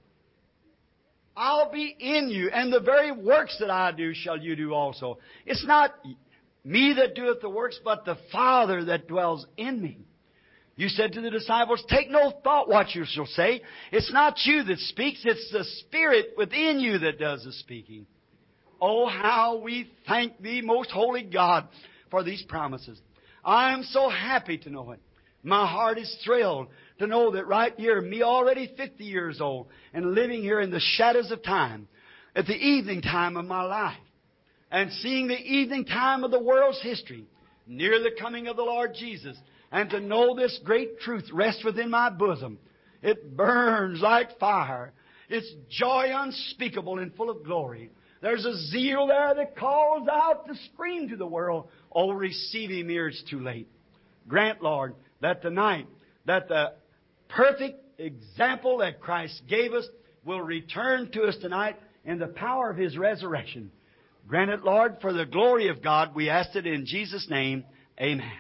I'll be in you, and the very works that I do shall you do also. It's not me that doeth the works, but the Father that dwells in me. You said to the disciples, take no thought what you shall say. It's not you that speaks, it's the Spirit within you that does the speaking. Oh, how we thank Thee, most holy God, for these promises. I am so happy to know it. My heart is thrilled to know that right here, me already fifty years old, and living here in the shadows of time, at the evening time of my life, and seeing the evening time of the world's history, near the coming of the Lord Jesus, and to know this great truth rests within my bosom. It burns like fire. It's joy unspeakable and full of glory. There's a zeal there that calls out to scream to the world, oh, receive Him ere it's too late. Grant, Lord, that tonight, that the perfect example that Christ gave us will return to us tonight in the power of His resurrection. Grant it, Lord, for the glory of God. We ask it in Jesus' name. Amen.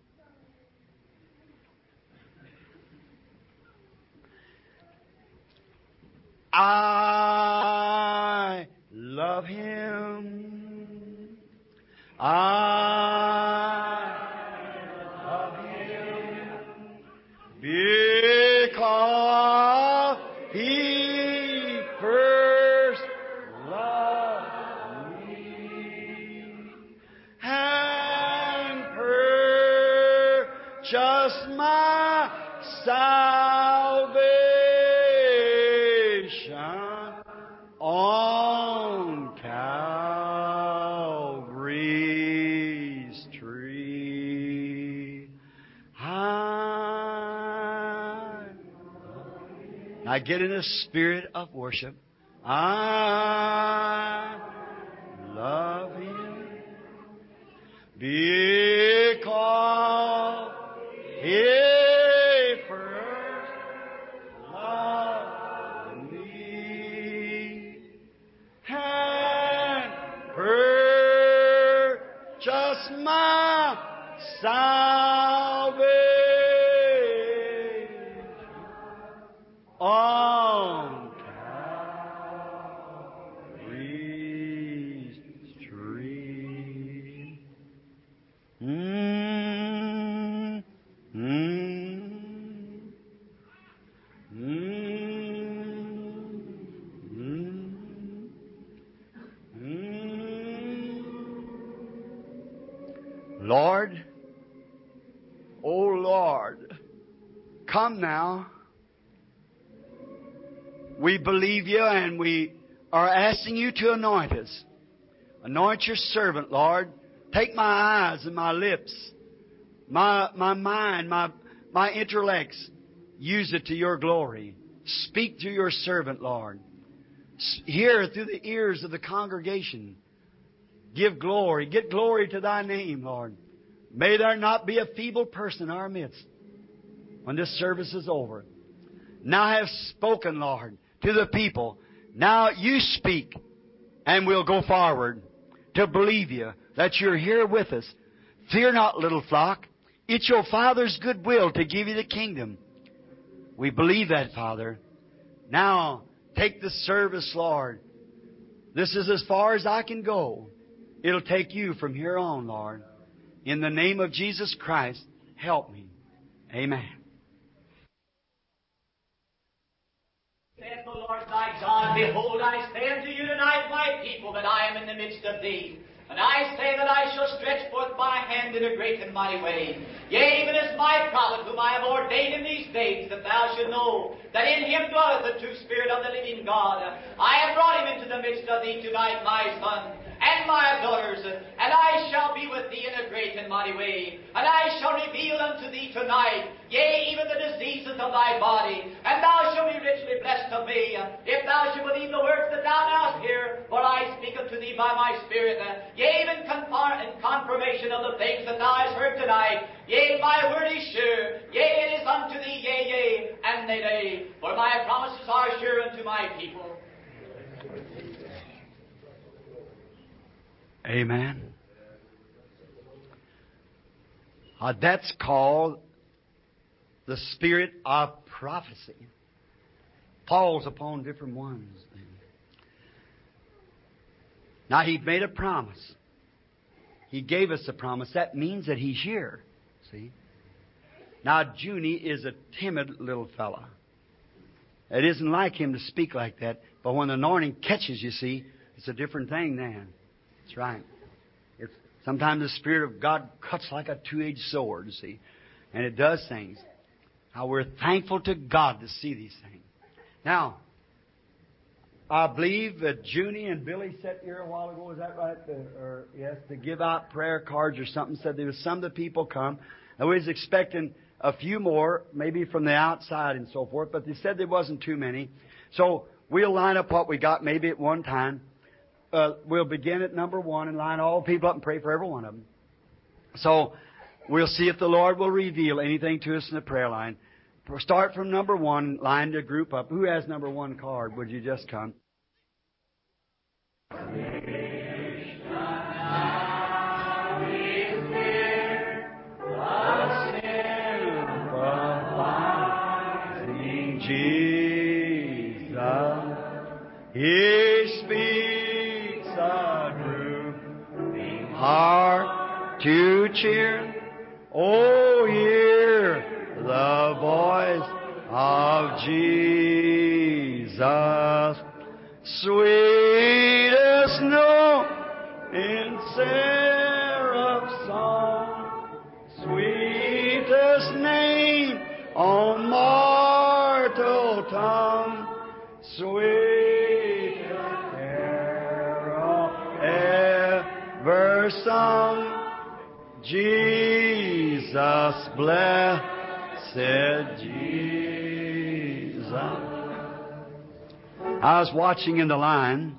I love Him. I love Him because He first loved me and purchased my salvation on Calvary's tree. I now get in a spirit of worship. I love Him because He first loved me and purchased my salvation on Calvary's tree. Mm, mm, mm, mm. Lord, oh Lord, come now. We believe You, and we are asking You to anoint us. Anoint Your servant, Lord. Take my eyes and my lips, my, my mind, my, my intellects. Use it to Your glory. Speak to Your servant, Lord. Hear through the ears of the congregation. Give glory. Get glory to Thy name, Lord. May there not be a feeble person in our midst when this service is over. Now I have spoken, Lord, to the people. Now You speak, and we'll go forward to believe You, that You're here with us. Fear not, little flock. It's your Father's good will to give you the kingdom. We believe that, Father. Now, take the service, Lord. This is as far as I can go. It'll take you from here on, Lord. In the name of Jesus Christ, help me. Amen. Saith the Lord thy God, behold, I say unto you tonight, my people, that I am in the midst of thee. And I say that I shall stretch forth my hand in a great and mighty way. Yea, even as my prophet, whom I have ordained in these days, that thou should know that in him dwelleth the true Spirit of the living God. I have brought him into the midst of thee tonight, my son, and my daughters, and I shall be with thee in a great and mighty way. And I shall reveal unto thee tonight, yea, even the diseases of thy body, and thou shalt be richly blessed of me, if thou shalt believe the words that thou dost hear, for I speak unto thee by my Spirit, yea, even confirm, in confirmation of the things that thou hast heard tonight. Yea, my word is sure, yea, it is unto thee, yea, yea, and nay, nay, for my promises are sure unto my people. Amen. Uh, that's called the spirit of prophecy. Falls upon different ones. Now, He made a promise. He gave us a promise. That means that He's here. See? Now, Junie is a timid little fella. It isn't like him to speak like that. But when the anointing catches, you see, it's a different thing then. That's right. It's, sometimes the Spirit of God cuts like a two-edged sword, you see. And it does things. How we're thankful to God to see these things. Now, I believe that Junie and Billy sat here a while ago. Is that right? The, or yes, to give out prayer cards or something. Said there was some of the people come. I was expecting a few more, maybe from the outside and so forth. But they said there wasn't too many. So we'll line up what we got maybe at one time. Uh, we'll begin at number one and line all people up and pray for every one of them. So we'll see if the Lord will reveal anything to us in the prayer line. Start from number one, line the group up. Who has number one card? Would you just come? Jesus, He speaks a drooping heart to cheer. Oh, hear the voice of Jesus, sweetest note in seraph's song, sweetest name on mortal tongue, sweetest carol ever sung, Jesus, blessed Jesus. I was watching in the line.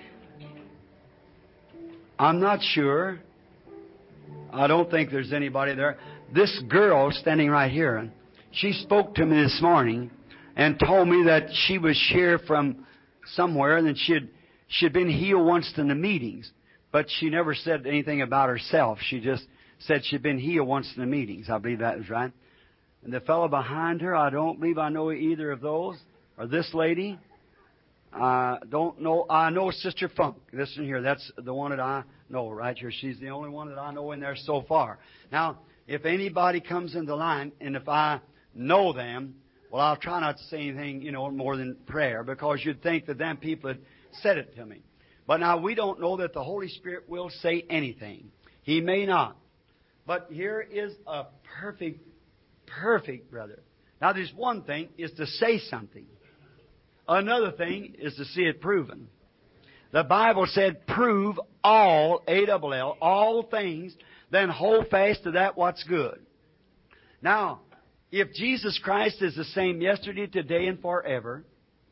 I'm not sure. I don't think there's anybody there. This girl standing right here, she spoke to me this morning and told me that she was here from somewhere and that she had, she had been healed once in the meetings. But she never said anything about herself. She just said she'd been healed once in the meetings. I believe that was right. And the fellow behind her, I don't believe I know either of those. Or this lady. I don't know. I know Sister Funk. Listen here. That's the one that I know right here. She's the only one that I know in there so far. Now, if anybody comes in the line, and if I know them, well, I'll try not to say anything, you know, more than prayer, because you'd think that them people had said it to me. But now, we don't know that the Holy Spirit will say anything. He may not. But here is a perfect, perfect brother. Now, there's one thing is to say something. Another thing is to see it proven. The Bible said, prove all, A L L, all things, then hold fast to that what's good. Now, if Jesus Christ is the same yesterday, today, and forever,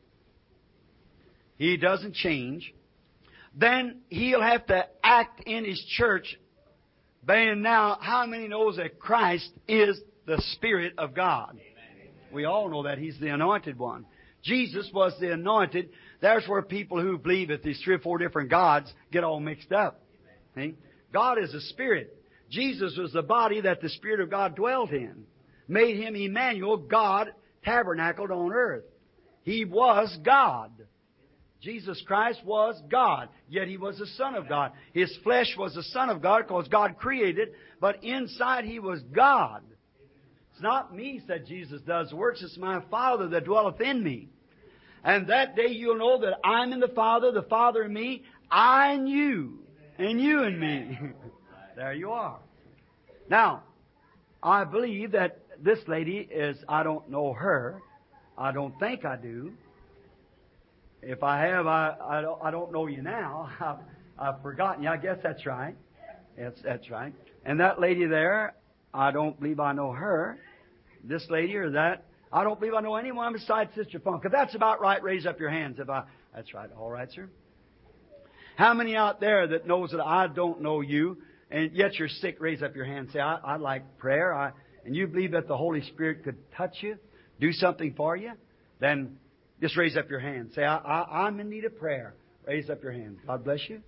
He doesn't change, then He'll have to act in His church. And now, how many knows that Christ is the Spirit of God? We all know that He's the anointed one. Jesus was the anointed. There's where people who believe that these three or four different gods get all mixed up. See? God is a Spirit. Jesus was the body that the Spirit of God dwelt in. Made Him Emmanuel, God tabernacled on earth. He was God. Jesus Christ was God, yet He was the Son of God. His flesh was the Son of God because God created, but inside He was God. It's not me, said Jesus, does the works. It's my Father that dwelleth in me. And that day you'll know that I'm in the Father, the Father in me, I in you, and you in me. There you are. Now, I believe that this lady is, I don't know her. I don't think I do. If I have, I, I, don't, I don't know you now. I've, I've forgotten you. I guess that's right. Yes, that's right. And that lady there, I don't believe I know her. This lady or that, I don't believe I know anyone besides Sister Funk. If that's about right, raise up your hands. If I, that's right. All right, sir. How many out there that knows that I don't know you, and yet you're sick? Raise up your hand. Say, I, I like prayer. I, and you believe that the Holy Spirit could touch you, do something for you? Then just raise up your hand. Say, I, I, I'm in need of prayer. Raise up your hand. God bless you.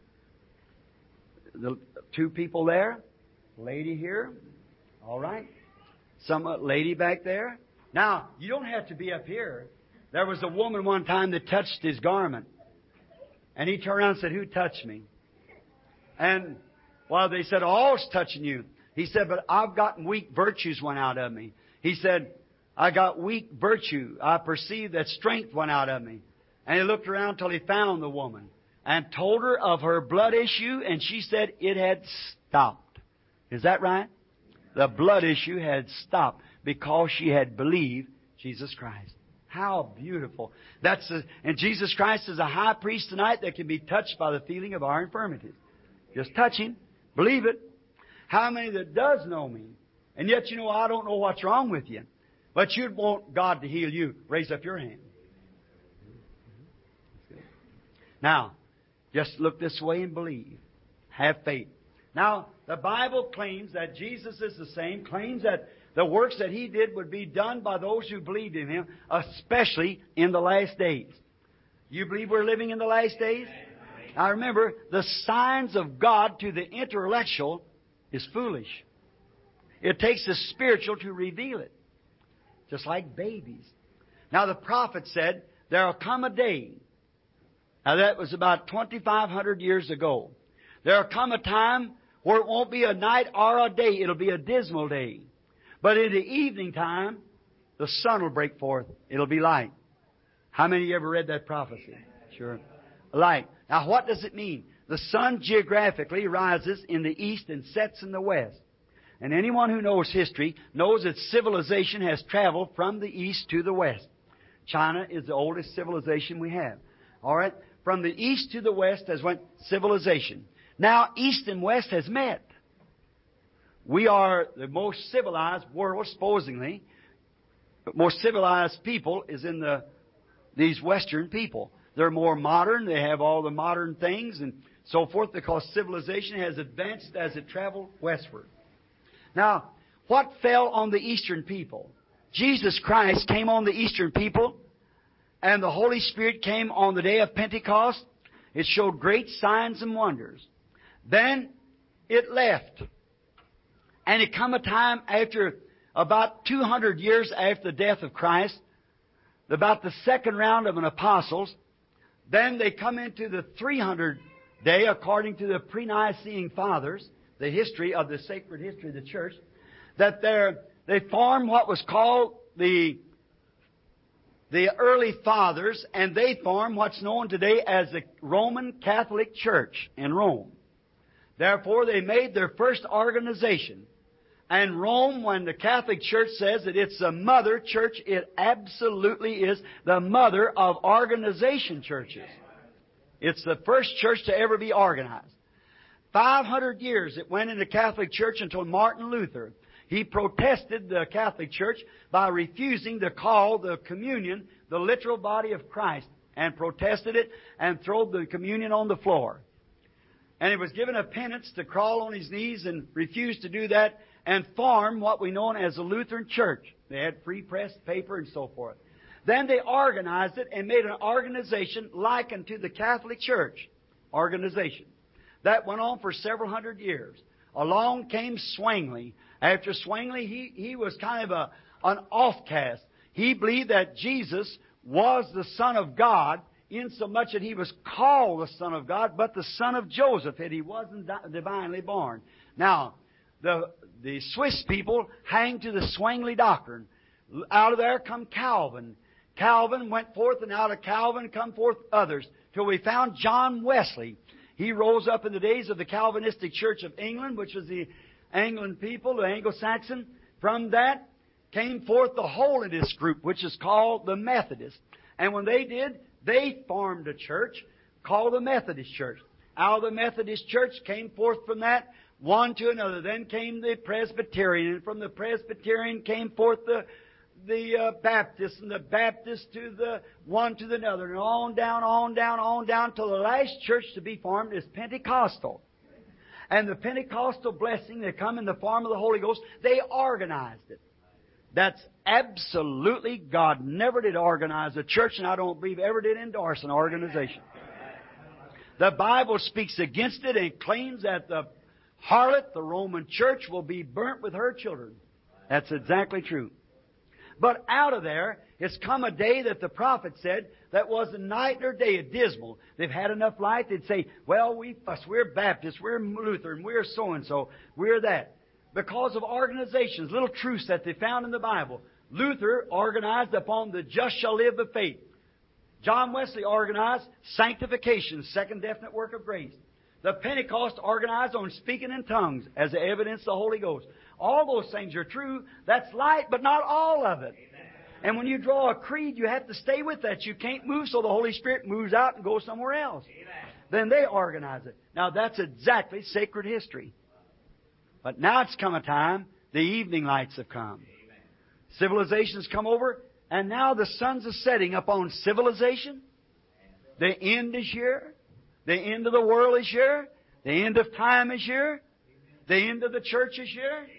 The two people there. Lady here. All right. Some uh, lady back there. Now, you don't have to be up here. There was a woman one time that touched his garment. And he turned around and said, who touched me? And, well, they said, all's touching you. He said, but I've gotten weak virtues went out of me. He said, I got weak virtue. I perceived that strength went out of me. And he looked around till he found the woman and told her of her blood issue, and she said it had stopped. Is that right? The blood issue had stopped because she had believed Jesus Christ. How beautiful. That's a, and Jesus Christ is a high priest tonight that can be touched by the feeling of our infirmities. Just touch Him. Believe it. How many that does know me? And yet, you know, I don't know what's wrong with you. But you'd want God to heal you. Raise up your hand. Now, just look this way and believe. Have faith. Now, the Bible claims that Jesus is the same, claims that the works that He did would be done by those who believed in Him, especially in the last days. You believe we're living in the last days? Now remember, the signs of God to the intellectual is foolish. It takes the spiritual to reveal it. Just like babies. Now the prophet said, there will come a day. Now that was about twenty-five hundred years ago. There will come a time where it won't be a night or a day. It'll be a dismal day. But in the evening time, the sun will break forth. It'll be light. How many of you ever read that prophecy? Sure. Light. Now what does it mean? The sun geographically rises in the east and sets in the west. And anyone who knows history knows that civilization has traveled from the east to the west. China is the oldest civilization we have. All right? From the east to the west has went civilization. Now east and west has met. We are the most civilized world, supposedly. But most civilized people is in the these Western people. They're more modern. They have all the modern things and so forth because civilization has advanced as it traveled westward. Now, what fell on the Eastern people? Jesus Christ came on the Eastern people, and the Holy Spirit came on the day of Pentecost. It showed great signs and wonders. Then it left. And it come a time after about two hundred years after the death of Christ, about the second round of an apostles, then they come into the three hundred day according to the pre-Nicene fathers, the history of the sacred history of the church, that they're, they form what was called the, the early fathers, and they form what's known today as the Roman Catholic Church in Rome. Therefore, they made their first organization. And Rome, when the Catholic Church says that it's the mother church, it absolutely is the mother of organization churches. It's the first church to ever be organized. Five hundred years it went in the Catholic Church until Martin Luther. He protested the Catholic Church by refusing to call the communion the literal body of Christ, and protested it and threw the communion on the floor. And he was given a penance to crawl on his knees and refused to do that and form what we know as the Lutheran Church. They had free press paper and so forth. Then they organized it and made an organization likened to the Catholic Church organization. That went on for several hundred years along came Zwingli. After Zwingli, he, he was kind of a, an offcast. He believed that Jesus was the Son of God, insomuch that He was called the Son of God, but the son of Joseph, and He wasn't di- divinely born. Now, the, the Swiss people hang to the Zwingli doctrine. Out of there come Calvin. Calvin went forth, and out of Calvin come forth others, till we found John Wesley. He rose up in the days of the Calvinistic Church of England, which was the Anglo people, the Anglo-Saxon. From that came forth the Holiness group, which is called the Methodist. And when they did, they formed a church called the Methodist Church. Out of the Methodist Church came forth from that one to another. Then came the Presbyterian, and from the Presbyterian came forth the the uh, Baptist, and the Baptist to the one to the other, and on down, on down, on down, till the last church to be formed is Pentecostal. And the Pentecostal blessing that come in the form of the Holy Ghost, they organized it. That's absolutely, God never did organize a church, and I don't believe ever did endorse an organization. The Bible speaks against it and claims that the harlot, the Roman church, will be burnt with her children. That's exactly true. But out of there, it's come a day that the prophet said that was a night or day, a dismal. They've had enough light. They'd say, well, we fuss, we're Baptists, we're Lutheran, we're so-and-so, we're that. Because of organizations, little truths that they found in the Bible. Luther organized upon the just shall live by faith. John Wesley organized sanctification, second definite work of grace. The Pentecost organized on speaking in tongues as the evidence of the Holy Ghost. All those things are true. That's light, but not all of it. Amen. And when you draw a creed, you have to stay with that. You can't move so the Holy Spirit moves out and goes somewhere else. Amen. Then they organize it. Now that's exactly sacred history. But now it's come a time, the evening lights have come. Amen. Civilization's come over, and now the sun's are setting upon civilization. The end is here. The end of the world is here. The end of time is here. The end of the church is here. Amen.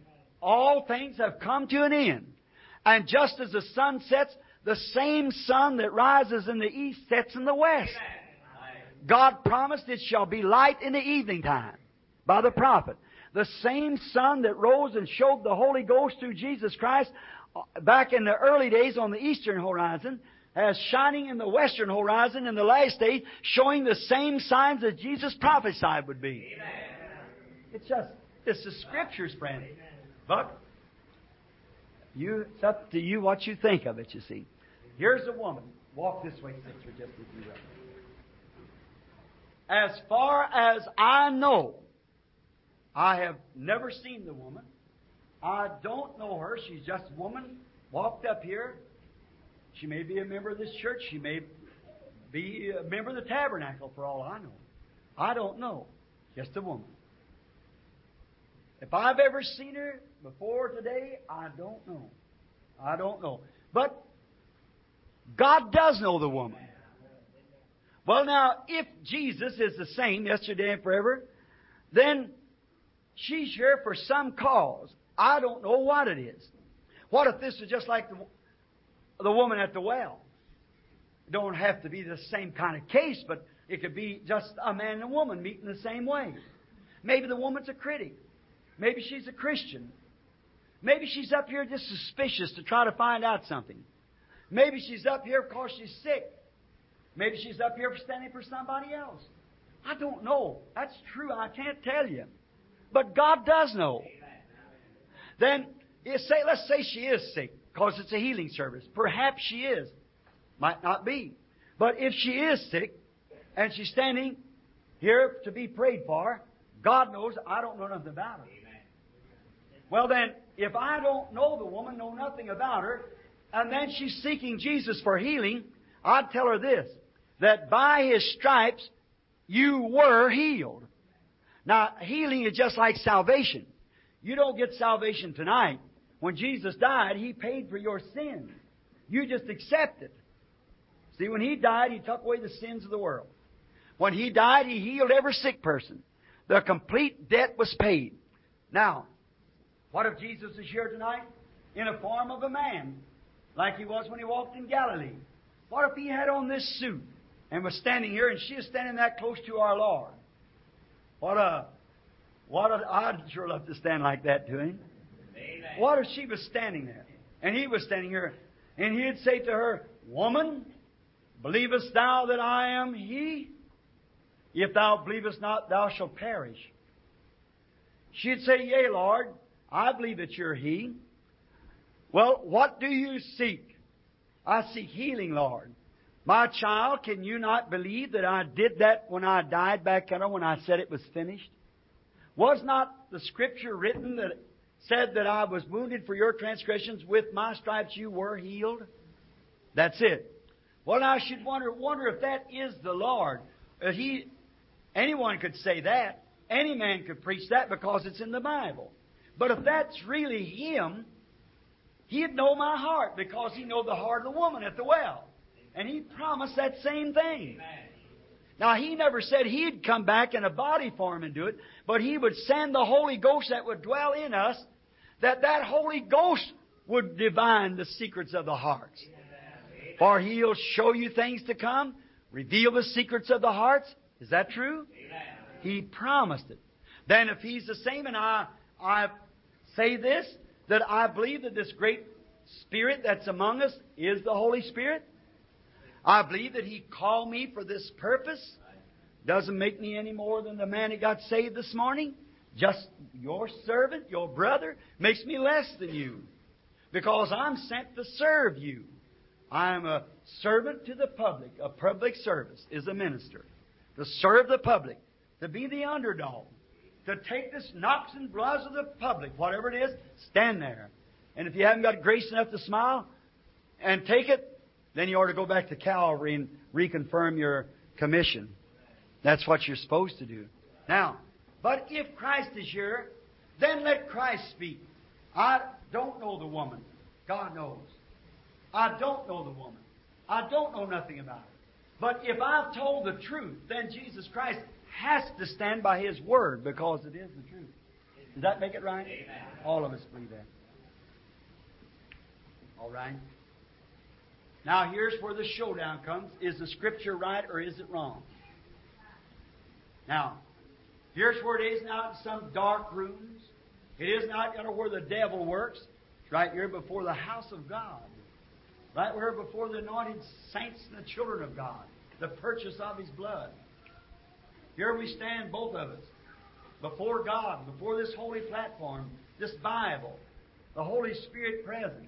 All things have come to an end. And just as the sun sets, the same sun that rises in the east sets in the west. Amen. God promised it shall be light in the evening time by the prophet. The same sun that rose and showed the Holy Ghost through Jesus Christ back in the early days on the eastern horizon as shining in the western horizon in the last days, showing the same signs that Jesus prophesied would be. Amen. It's just, it's the Scriptures, friend. But you, it's up to you what you think of it, you see. Here's a woman. Walk this way, sister, just as you will. As far as I know, I have never seen the woman. I don't know her. She's just a woman, walked up here. She may be a member of this church. She may be a member of the tabernacle, for all I know. I don't know. Just a woman. If I've ever seen her before today, I don't know. I don't know. But God does know the woman. Well, now, if Jesus is the same yesterday and forever, then she's here for some cause. I don't know what it is. What if this is just like the, the woman at the well? It don't have to be the same kind of case, but it could be just a man and a woman meeting the same way. Maybe the woman's a critic. Maybe she's a Christian. Maybe she's up here just suspicious to try to find out something. Maybe she's up here because she's sick. Maybe she's up here for standing for somebody else. I don't know. That's true. I can't tell you. But God does know. Then, say, let's say she is sick because it's a healing service. Perhaps she is. Might not be. But if she is sick and she's standing here to be prayed for, God knows I don't know nothing about her. Well then, if I don't know the woman, know nothing about her, and then she's seeking Jesus for healing, I'd tell her this, that by His stripes you were healed. Now, healing is just like salvation. You don't get salvation tonight. When Jesus died, He paid for your sins. You just accept it. See, when He died, He took away the sins of the world. When He died, He healed every sick person. The complete debt was paid. Now, what if Jesus is here tonight in a form of a man, like He was when He walked in Galilee? What if He had on this suit and was standing here and she is standing that close to our Lord? What a, What a, I'd sure love to stand like that to him. Amen. What if she was standing there, and he was standing here, and he'd say to her, Woman, believest thou that I am He? If thou believest not, thou shalt perish. She'd say, Yea, Lord, I believe that you're He. Well, what do you seek? I seek healing, Lord. My child, can you not believe that I did that when I died back there, when I said it was finished? Was not the Scripture written that said that I was wounded for your transgressions, with my stripes you were healed? That's it. Well, I should wonder, wonder if that is the Lord. If he, anyone could say that. Any man could preach that because it's in the Bible. But if that's really Him, He'd know my heart because He know the heart of the woman at the well. And He promised that same thing. Amen. Now, He never said He'd come back in a body form and do it, but He would send the Holy Ghost that would dwell in us, that that Holy Ghost would divine the secrets of the hearts. Amen. For He'll show you things to come, reveal the secrets of the hearts. Is that true? Amen. He promised it. Then if He's the same, and I, I say this, that I believe that this great Spirit that's among us is the Holy Spirit. I believe that He called me for this purpose. Doesn't make me any more than the man that got saved this morning. Just your servant, your brother, makes me less than you. Because I'm sent to serve you. I'm a servant to the public. A public service is a minister. To serve the public. To be the underdog. To take the knocks and blows of the public. Whatever it is, stand there. And if you haven't got grace enough to smile and take it, then you ought to go back to Calvary and reconfirm your commission. That's what you're supposed to do. Now, but if Christ is here, then let Christ speak. I don't know the woman. God knows. I don't know the woman. I don't know nothing about her. But if I've told the truth, then Jesus Christ has to stand by His Word because it is the truth. Does that make it right? Amen. All of us believe that. All right? Now here's where the showdown comes. Is the Scripture right or is it wrong? Now, here's where it is now in some dark rooms. It is not you know, where the devil works. It's right here before the house of God. Right here before the anointed saints and the children of God. The purchase of His blood. Here we stand, both of us, before God, before this holy platform, this Bible, the Holy Spirit present.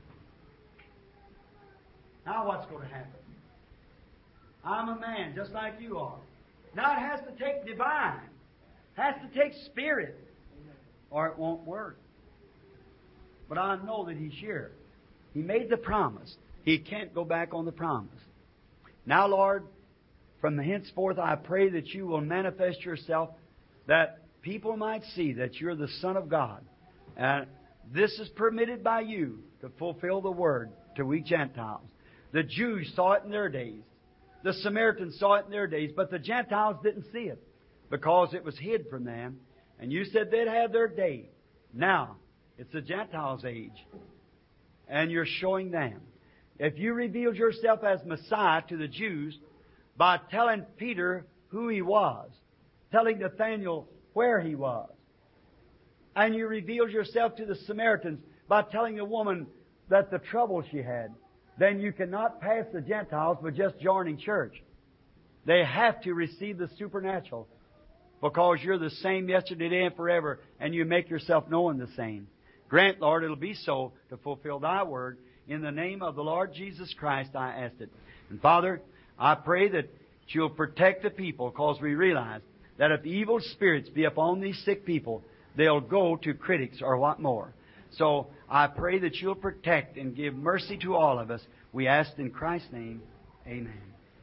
Now what's going to happen? I'm a man just like you are. Now it has to take divine. It has to take spirit. Or it won't work. But I know that He's here. He made the promise. He can't go back on the promise. Now, Lord, from henceforth I pray that You will manifest Yourself, that people might see that You're the Son of God. And this is permitted by You to fulfill the Word to we Gentiles. The Jews saw it in their days. The Samaritans saw it in their days. But the Gentiles didn't see it because it was hid from them. And You said they'd have their day. Now, it's the Gentiles' age. And You're showing them. If You revealed Yourself as Messiah to the Jews by telling Peter who He was, telling Nathanael where He was, and You revealed Yourself to the Samaritans by telling the woman that the trouble she had, then You cannot pass the Gentiles by just joining church. They have to receive the supernatural because You're the same yesterday, today, and forever, and You make Yourself known the same. Grant, Lord, it'll be so to fulfill Thy word. In the name of the Lord Jesus Christ, I ask it. And Father, I pray that You'll protect the people because we realize that if evil spirits be upon these sick people, they'll go to critics or what more. So I pray that You'll protect and give mercy to all of us. We ask in Christ's name, amen.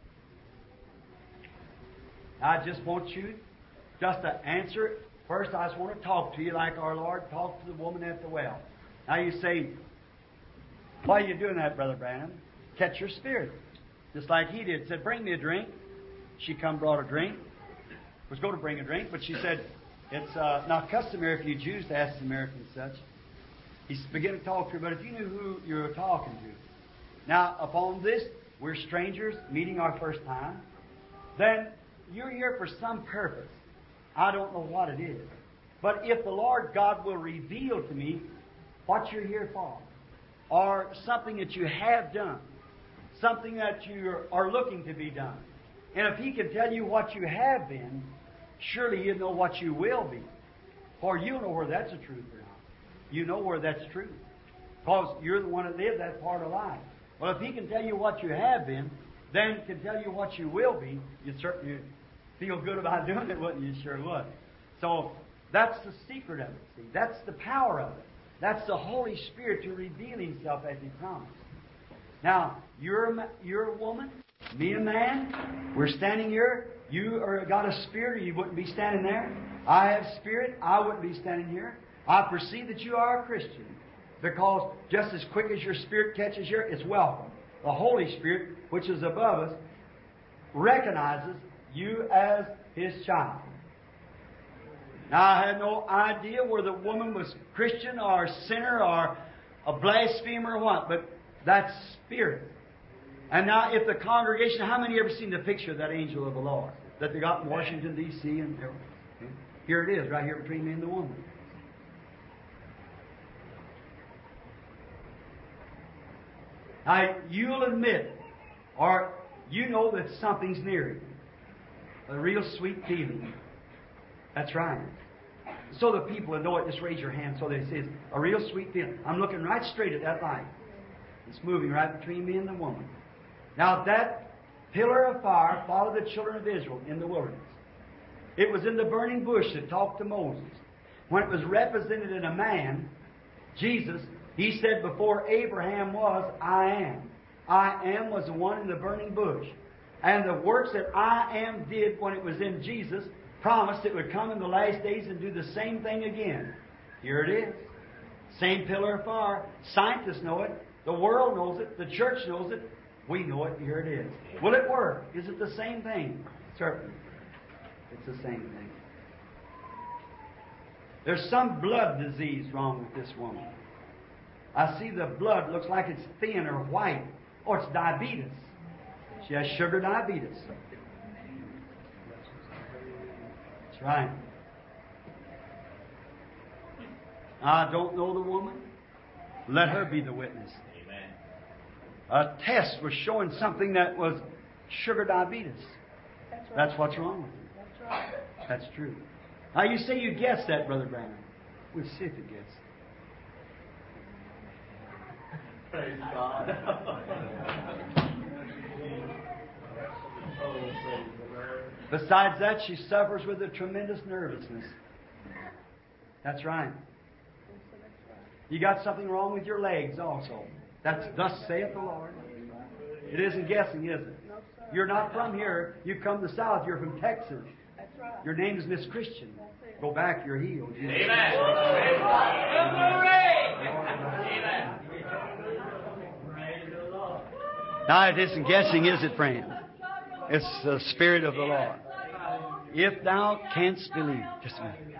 I just want you just to answer it. First, I just want to talk to you like our Lord talked to the woman at the well. Now you say, why are you doing that, Brother Branham? Catch your spirit. Just like he did. Said, bring me a drink. She come brought a drink. Was going to bring a drink, but she said, it's uh, not customary for you Jews to ask Samaritans such. He began to talk to her, but if you knew who you were talking to. Now, upon this, we're strangers meeting our first time. Then you're here for some purpose. I don't know what it is. But if the Lord God will reveal to me what you're here for, or something that you have done, something that you are looking to be done, and if He can tell you what you have been, surely He'll know what you will be. For you know where that's the truth or not. You know where that's true. Because you're the one that lived that part of life. Well, if He can tell you what you have been, then can tell you what you will be, you certainly feel good about doing it, wouldn't you? You sure would. So that's the secret of it, see. That's the power of it. That's the Holy Spirit to reveal Himself as He promised. Now, you're a, ma- you're a woman, me a man, we're standing here. You are got a spirit, or you wouldn't be standing there. I have spirit, I wouldn't be standing here. I perceive that you are a Christian, because just as quick as your spirit catches here, it's welcome. The Holy Spirit, which is above us, recognizes you as His child. Now, I had no idea whether the woman was Christian or a sinner or a blasphemer or what, but that's spirit. And now, if the congregation, how many ever seen the picture of that angel of the Lord that they got in Washington, D C and everything? Here it is, right here between me and the woman. Now, you'll admit, or you know that something's near you. A real sweet feeling. That's right. So the people that know it, just raise your hand so they see it's a real sweet feeling. I'm looking right straight at that light. It's moving right between me and the woman. Now, that pillar of fire followed the children of Israel in the wilderness. It was in the burning bush that talked to Moses. When it was represented in a man, Jesus, He said, before Abraham was, I am. I am was the one in the burning bush. And the works that I am did when it was in Jesus promised it would come in the last days and do the same thing again. Here it is. Same pillar of fire. Scientists know it. The world knows it. The church knows it. We know it. Here it is. Will it work? Is it the same thing? Certainly. It's the same thing. There's some blood disease wrong with this woman. I see the blood looks like it's thin or white. Oh, it's diabetes. She has sugar diabetes. That's right. I don't know the woman. Let her be the witness. Amen. A test was showing something that was sugar diabetes. That's right. That's what's wrong with you. That's right. That's true. Now you say you guessed that, Brother Branham. We'll see if you guess. Praise God. Besides that, she suffers with a tremendous nervousness. That's right. You got something wrong with your legs also. That's thus saith the Lord. It isn't guessing, is it? No, sir. You're not from here. You come to the South. You're from Texas. That's right. Your name is Miss Christian. Go back. You're healed. Amen. Praise God. Amen. Now, it isn't guessing, is it, friend? It's the Spirit of the Lord. If thou canst believe. Just a minute.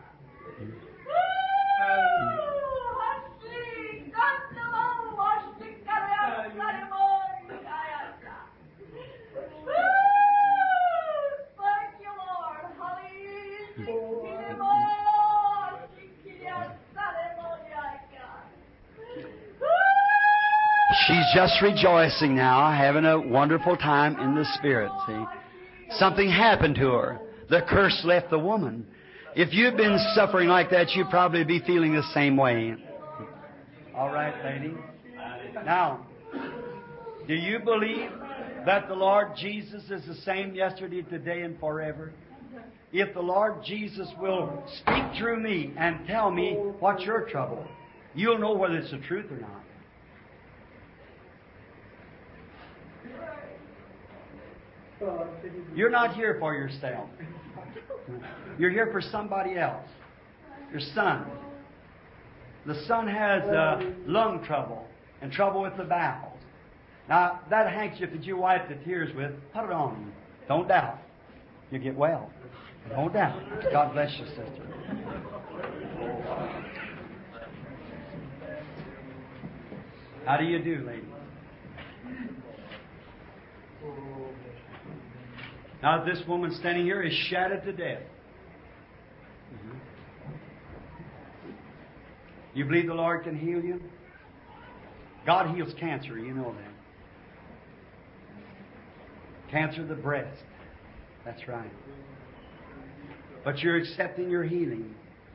She's just rejoicing now, having a wonderful time in the Spirit, see. Something happened to her. The curse left the woman. If you've been suffering like that, you'd probably be feeling the same way. All right, lady. Now, do you believe that the Lord Jesus is the same yesterday, today, and forever? If the Lord Jesus will speak through me and tell me what's your trouble, you'll know whether it's the truth or not. You're not here for yourself. You're here for somebody else. Your son. The son has uh, lung trouble and trouble with the bowels. Now, that handkerchief that you wipe the tears with, put it on you. Don't doubt. You'll get well. Don't doubt. God bless you, sister. How do you do, lady? Now, this woman standing here is shattered to death. Mm-hmm. You believe the Lord can heal you? God heals cancer, you know that. Cancer of the breast. That's right. But you're accepting your healing.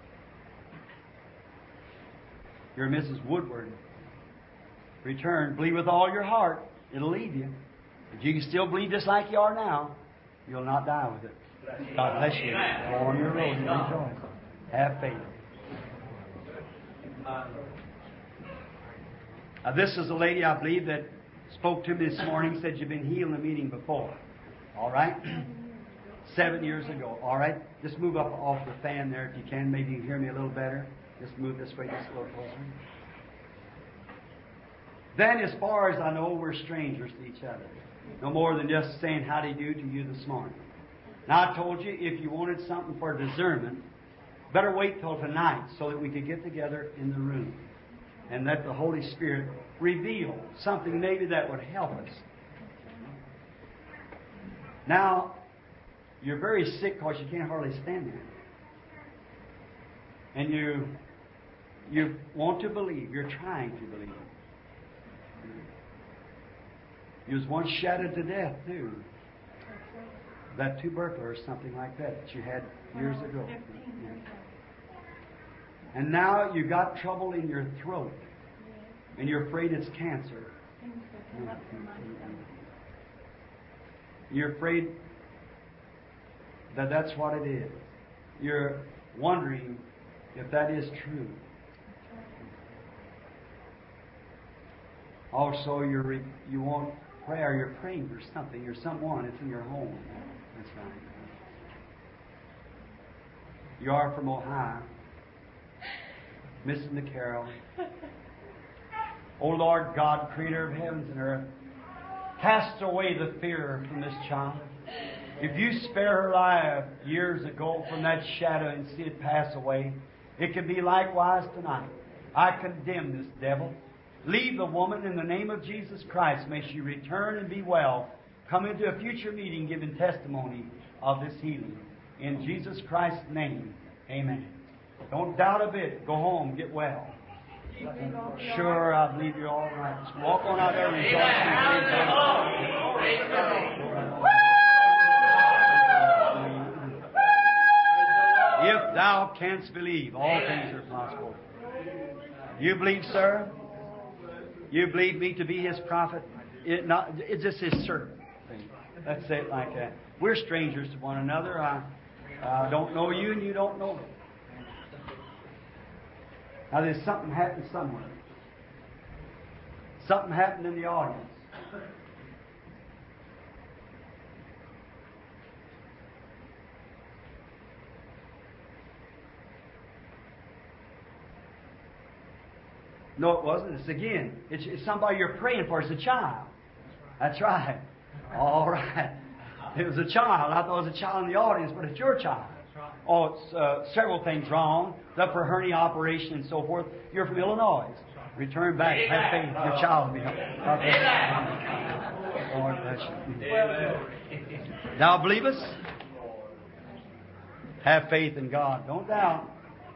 You're Missus Woodward. Return. Believe with all your heart. It'll leave you. If you can still believe just like you are now, you'll not die with it. God bless you. Go on your road and rejoice. Have faith. Now, this is a lady, I believe, that spoke to me this morning, said you've been healed in a meeting before. All right? Seven years ago. All right? Just move up off the fan there if you can. Maybe you can hear me a little better. Just move this way, just a little closer. Then, as far as I know, we're strangers to each other. No more than just saying how do you do to you this morning. Now, I told you, if you wanted something for discernment, better wait till tonight so that we could get together in the room and let the Holy Spirit reveal something maybe that would help us. Now, you're very sick because you can't hardly stand there. And you, you want to believe. You're trying to believe. You was once shattered to death, too. That tubercular or something like that that you had years ago. Yeah. And now you got trouble in your throat. And you're afraid it's cancer. You're afraid that that's what it is. You're wondering if that is true. Also, you're, you want prayer. You're praying for something. You're someone. It's in your home. That's right. You are from Ohio. Missus McCarroll. O Lord God, Creator of heavens and earth, cast away the fear from this child. If you spare her life years ago from that shadow and see it pass away, it can be likewise tonight. I condemn this devil. Leave the woman in the name of Jesus Christ. May she return and be well. Come into a future meeting giving testimony of this healing. In Jesus Christ's name, amen. Don't doubt a bit. Go home, get well. Sure, I believe you're all right. Just walk on out there and rejoice. If thou canst believe, all things are possible. You believe, sir? You believe me to be His prophet? It not, it's just His servant. Let's say it like that. We're strangers to one another. I, I don't know you and you don't know me. Now there's something happened somewhere. Something happened in the audience. No, it wasn't. It's again. It's, it's somebody you're praying for. It's a child. That's right. All right. It was a child. I thought it was a child in the audience, but it's your child. Oh, it's uh, several things wrong. The upper hernia operation and so forth. You're from Illinois. Return back. Have faith. Your child will be helped. Lord bless you. Now believe us. Have faith in God. Don't doubt.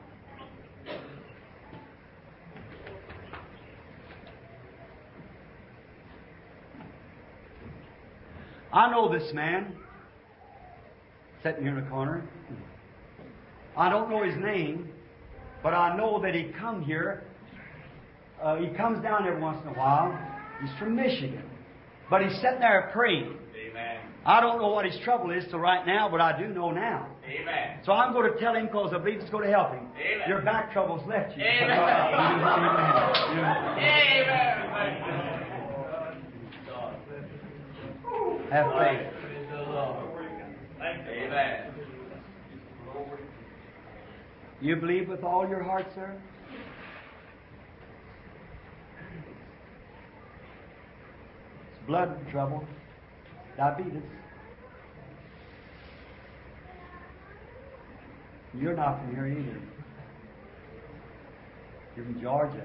I know this man sitting here in the corner. I don't know his name, but I know that he come here. Uh, he comes down every once in a while. He's from Michigan, but he's sitting there praying. Amen. I don't know what his trouble is till right now, but I do know now. Amen. So I'm going to tell him because I believe it's going to help him. Amen. Your back trouble's left you. Amen. Amen. Have faith. Amen. You believe with all your heart, sir? It's blood trouble, diabetes. You're not from here either. You're from Georgia.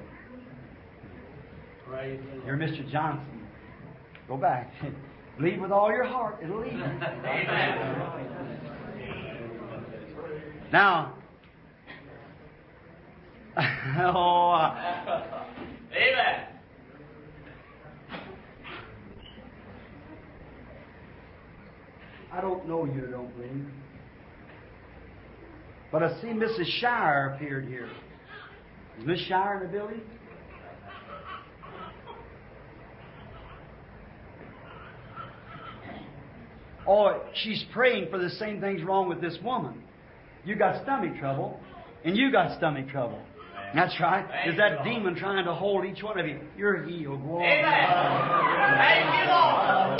You're Mister Johnson. Go back. Believe with all your heart. It'll lead you. Amen. Now, oh, uh, Amen. I don't know you, I don't believe. But I see Missus Shire appeared here. Is Miss Shire in the building? Oh, she's praying for the same things wrong with this woman. You got stomach trouble, and you got stomach trouble. That's right. There's that demon trying to hold each one of you. You're healed. Whoa. Amen. Thank you, Lord.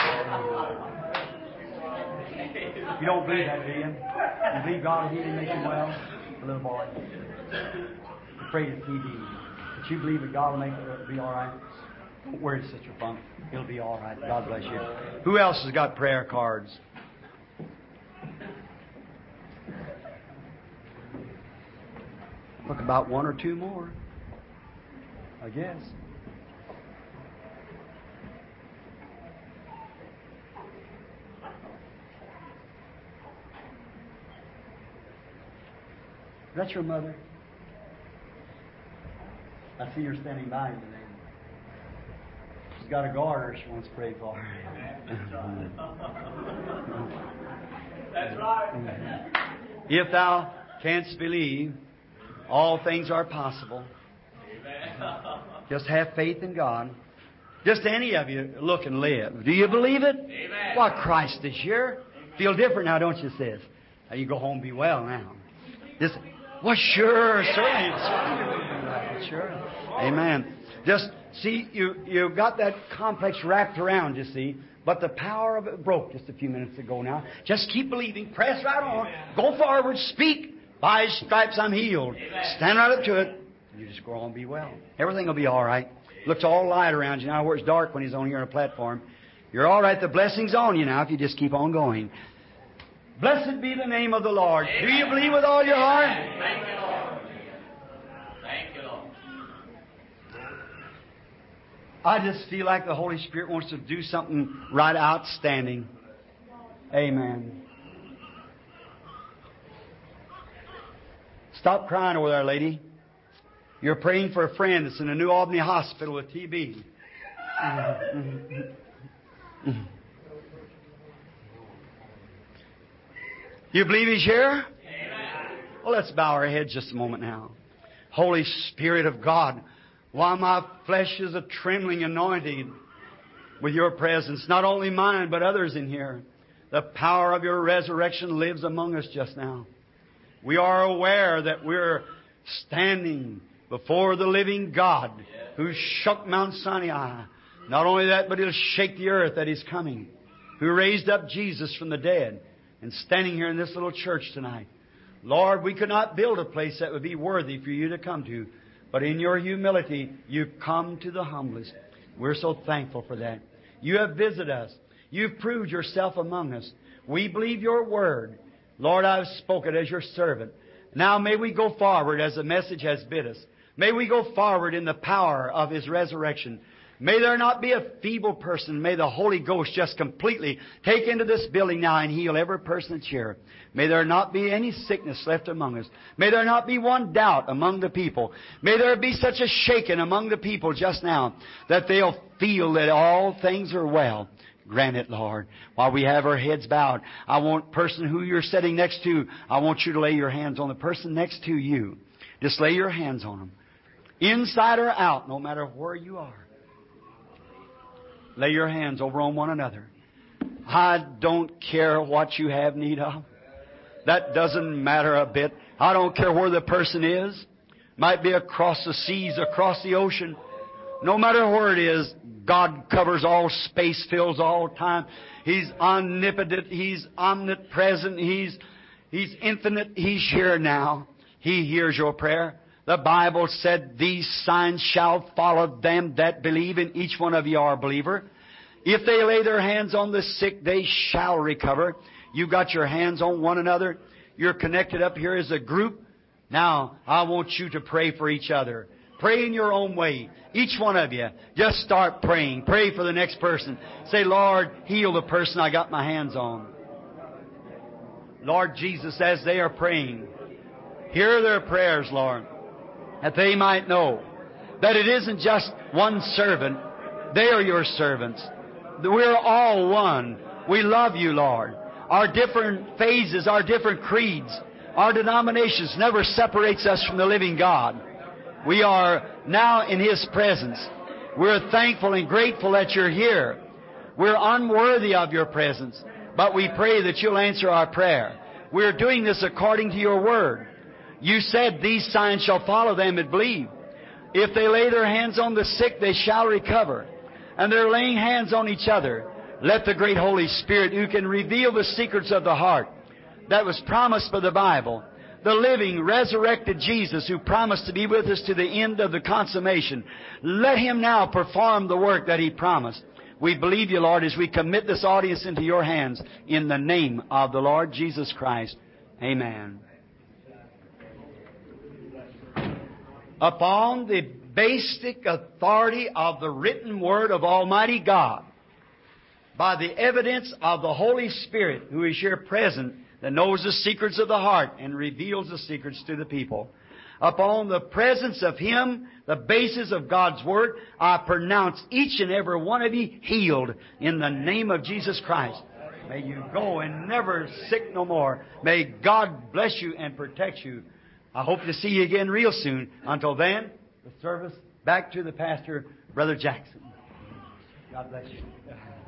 You don't believe that, do you? You believe God will heal him, make him well? The little boy. Afraid of T B. But you believe that God will make it be all right? Don't worry, Sister Funk. It'll be all right. God bless you. Who else has got prayer cards? Look, about one or two more, I guess. That's your mother. I see her standing by you today. She's got a garter she wants to pray for. That's right. If thou canst believe, all things are possible. Amen. Just have faith in God. Just any of you look and live. Do you believe it? Amen. Why, Christ is here. Feel different now, don't you, sis? Now you go home and be well now. Just, well, sure, certainly, certainly. Sure. Amen. Just see, you you got that complex wrapped around, you see, but the power of it broke just a few minutes ago now. Just keep believing. Press right on. Go forward. Speak. By His stripes I'm healed. Stand right up to it. You just go on and be well. Everything will be all right. Looks all light around you now where it's dark when He's on here on a platform. You're all right. The blessing's on you now if you just keep on going. Blessed be the name of the Lord. Amen. Do you believe with all your heart? Thank you, Lord. Thank you, Lord. I just feel like the Holy Spirit wants to do something right outstanding. Amen. Stop crying over there, lady. You're praying for a friend that's in a New Albany hospital with T B. You believe He's here? Amen. Well, let's bow our heads just a moment now. Holy Spirit of God, while my flesh is a trembling anointing with Your presence, not only mine, but others in here, the power of Your resurrection lives among us just now. We are aware that we're standing before the living God who shook Mount Sinai. Not only that, but He'll shake the earth that He's coming. Who raised up Jesus from the dead and standing here in this little church tonight. Lord, we could not build a place that would be worthy for You to come to. But in Your humility, You come to the humblest. We're so thankful for that. You have visited us. You've proved Yourself among us. We believe Your word. Lord, I've spoken as Your servant. Now may we go forward as the message has bid us. May we go forward in the power of His resurrection. May there not be a feeble person. May the Holy Ghost just completely take into this building now and heal every person that's here. May there not be any sickness left among us. May there not be one doubt among the people. May there be such a shaking among the people just now that they'll feel that all things are well. Grant it, Lord. While we have our heads bowed, I want the person who you're sitting next to, I want you to lay your hands on the person next to you. Just lay your hands on them. Inside or out, no matter where you are. Lay your hands over on one another. I don't care what you have need of. That doesn't matter a bit. I don't care where the person is. Might be across the seas, across the ocean. No matter where it is, God covers all space, fills all time. He's omnipotent. He's omnipresent. He's, He's infinite. He's here now. He hears your prayer. The Bible said, these signs shall follow them that believe, and each one of you are a believer. If they lay their hands on the sick, they shall recover. You got your hands on one another. You're connected up here as a group. Now, I want you to pray for each other. Pray in your own way. Each one of you, just start praying. Pray for the next person. Say, Lord, heal the person I got my hands on. Lord Jesus, as they are praying, hear their prayers, Lord. that they might know that it isn't just one servant. They are your servants. We're all one. We love you, Lord. Our different phases, our different creeds, our denominations never separates us from the living God. We are now in His presence. We're thankful and grateful that you're here. We're unworthy of your presence, but we pray that you'll answer our prayer. We're doing this according to your word. You said these signs shall follow them that believe. If they lay their hands on the sick, they shall recover. And they're laying hands on each other. Let the great Holy Spirit, who can reveal the secrets of the heart, that was promised by the Bible, the living, resurrected Jesus who promised to be with us to the end of the consummation, let Him now perform the work that He promised. We believe you, Lord, as we commit this audience into your hands in the name of the Lord Jesus Christ. Amen. Upon the basic authority of the written Word of Almighty God, by the evidence of the Holy Spirit who is here present, that knows the secrets of the heart and reveals the secrets to the people, upon the presence of Him, the basis of God's Word, I pronounce each and every one of you healed in the name of Jesus Christ. May you go and never sick no more. May God bless you and protect you. I hope to see you again real soon. Until then, the service back to the pastor, Brother Jackson. God bless you.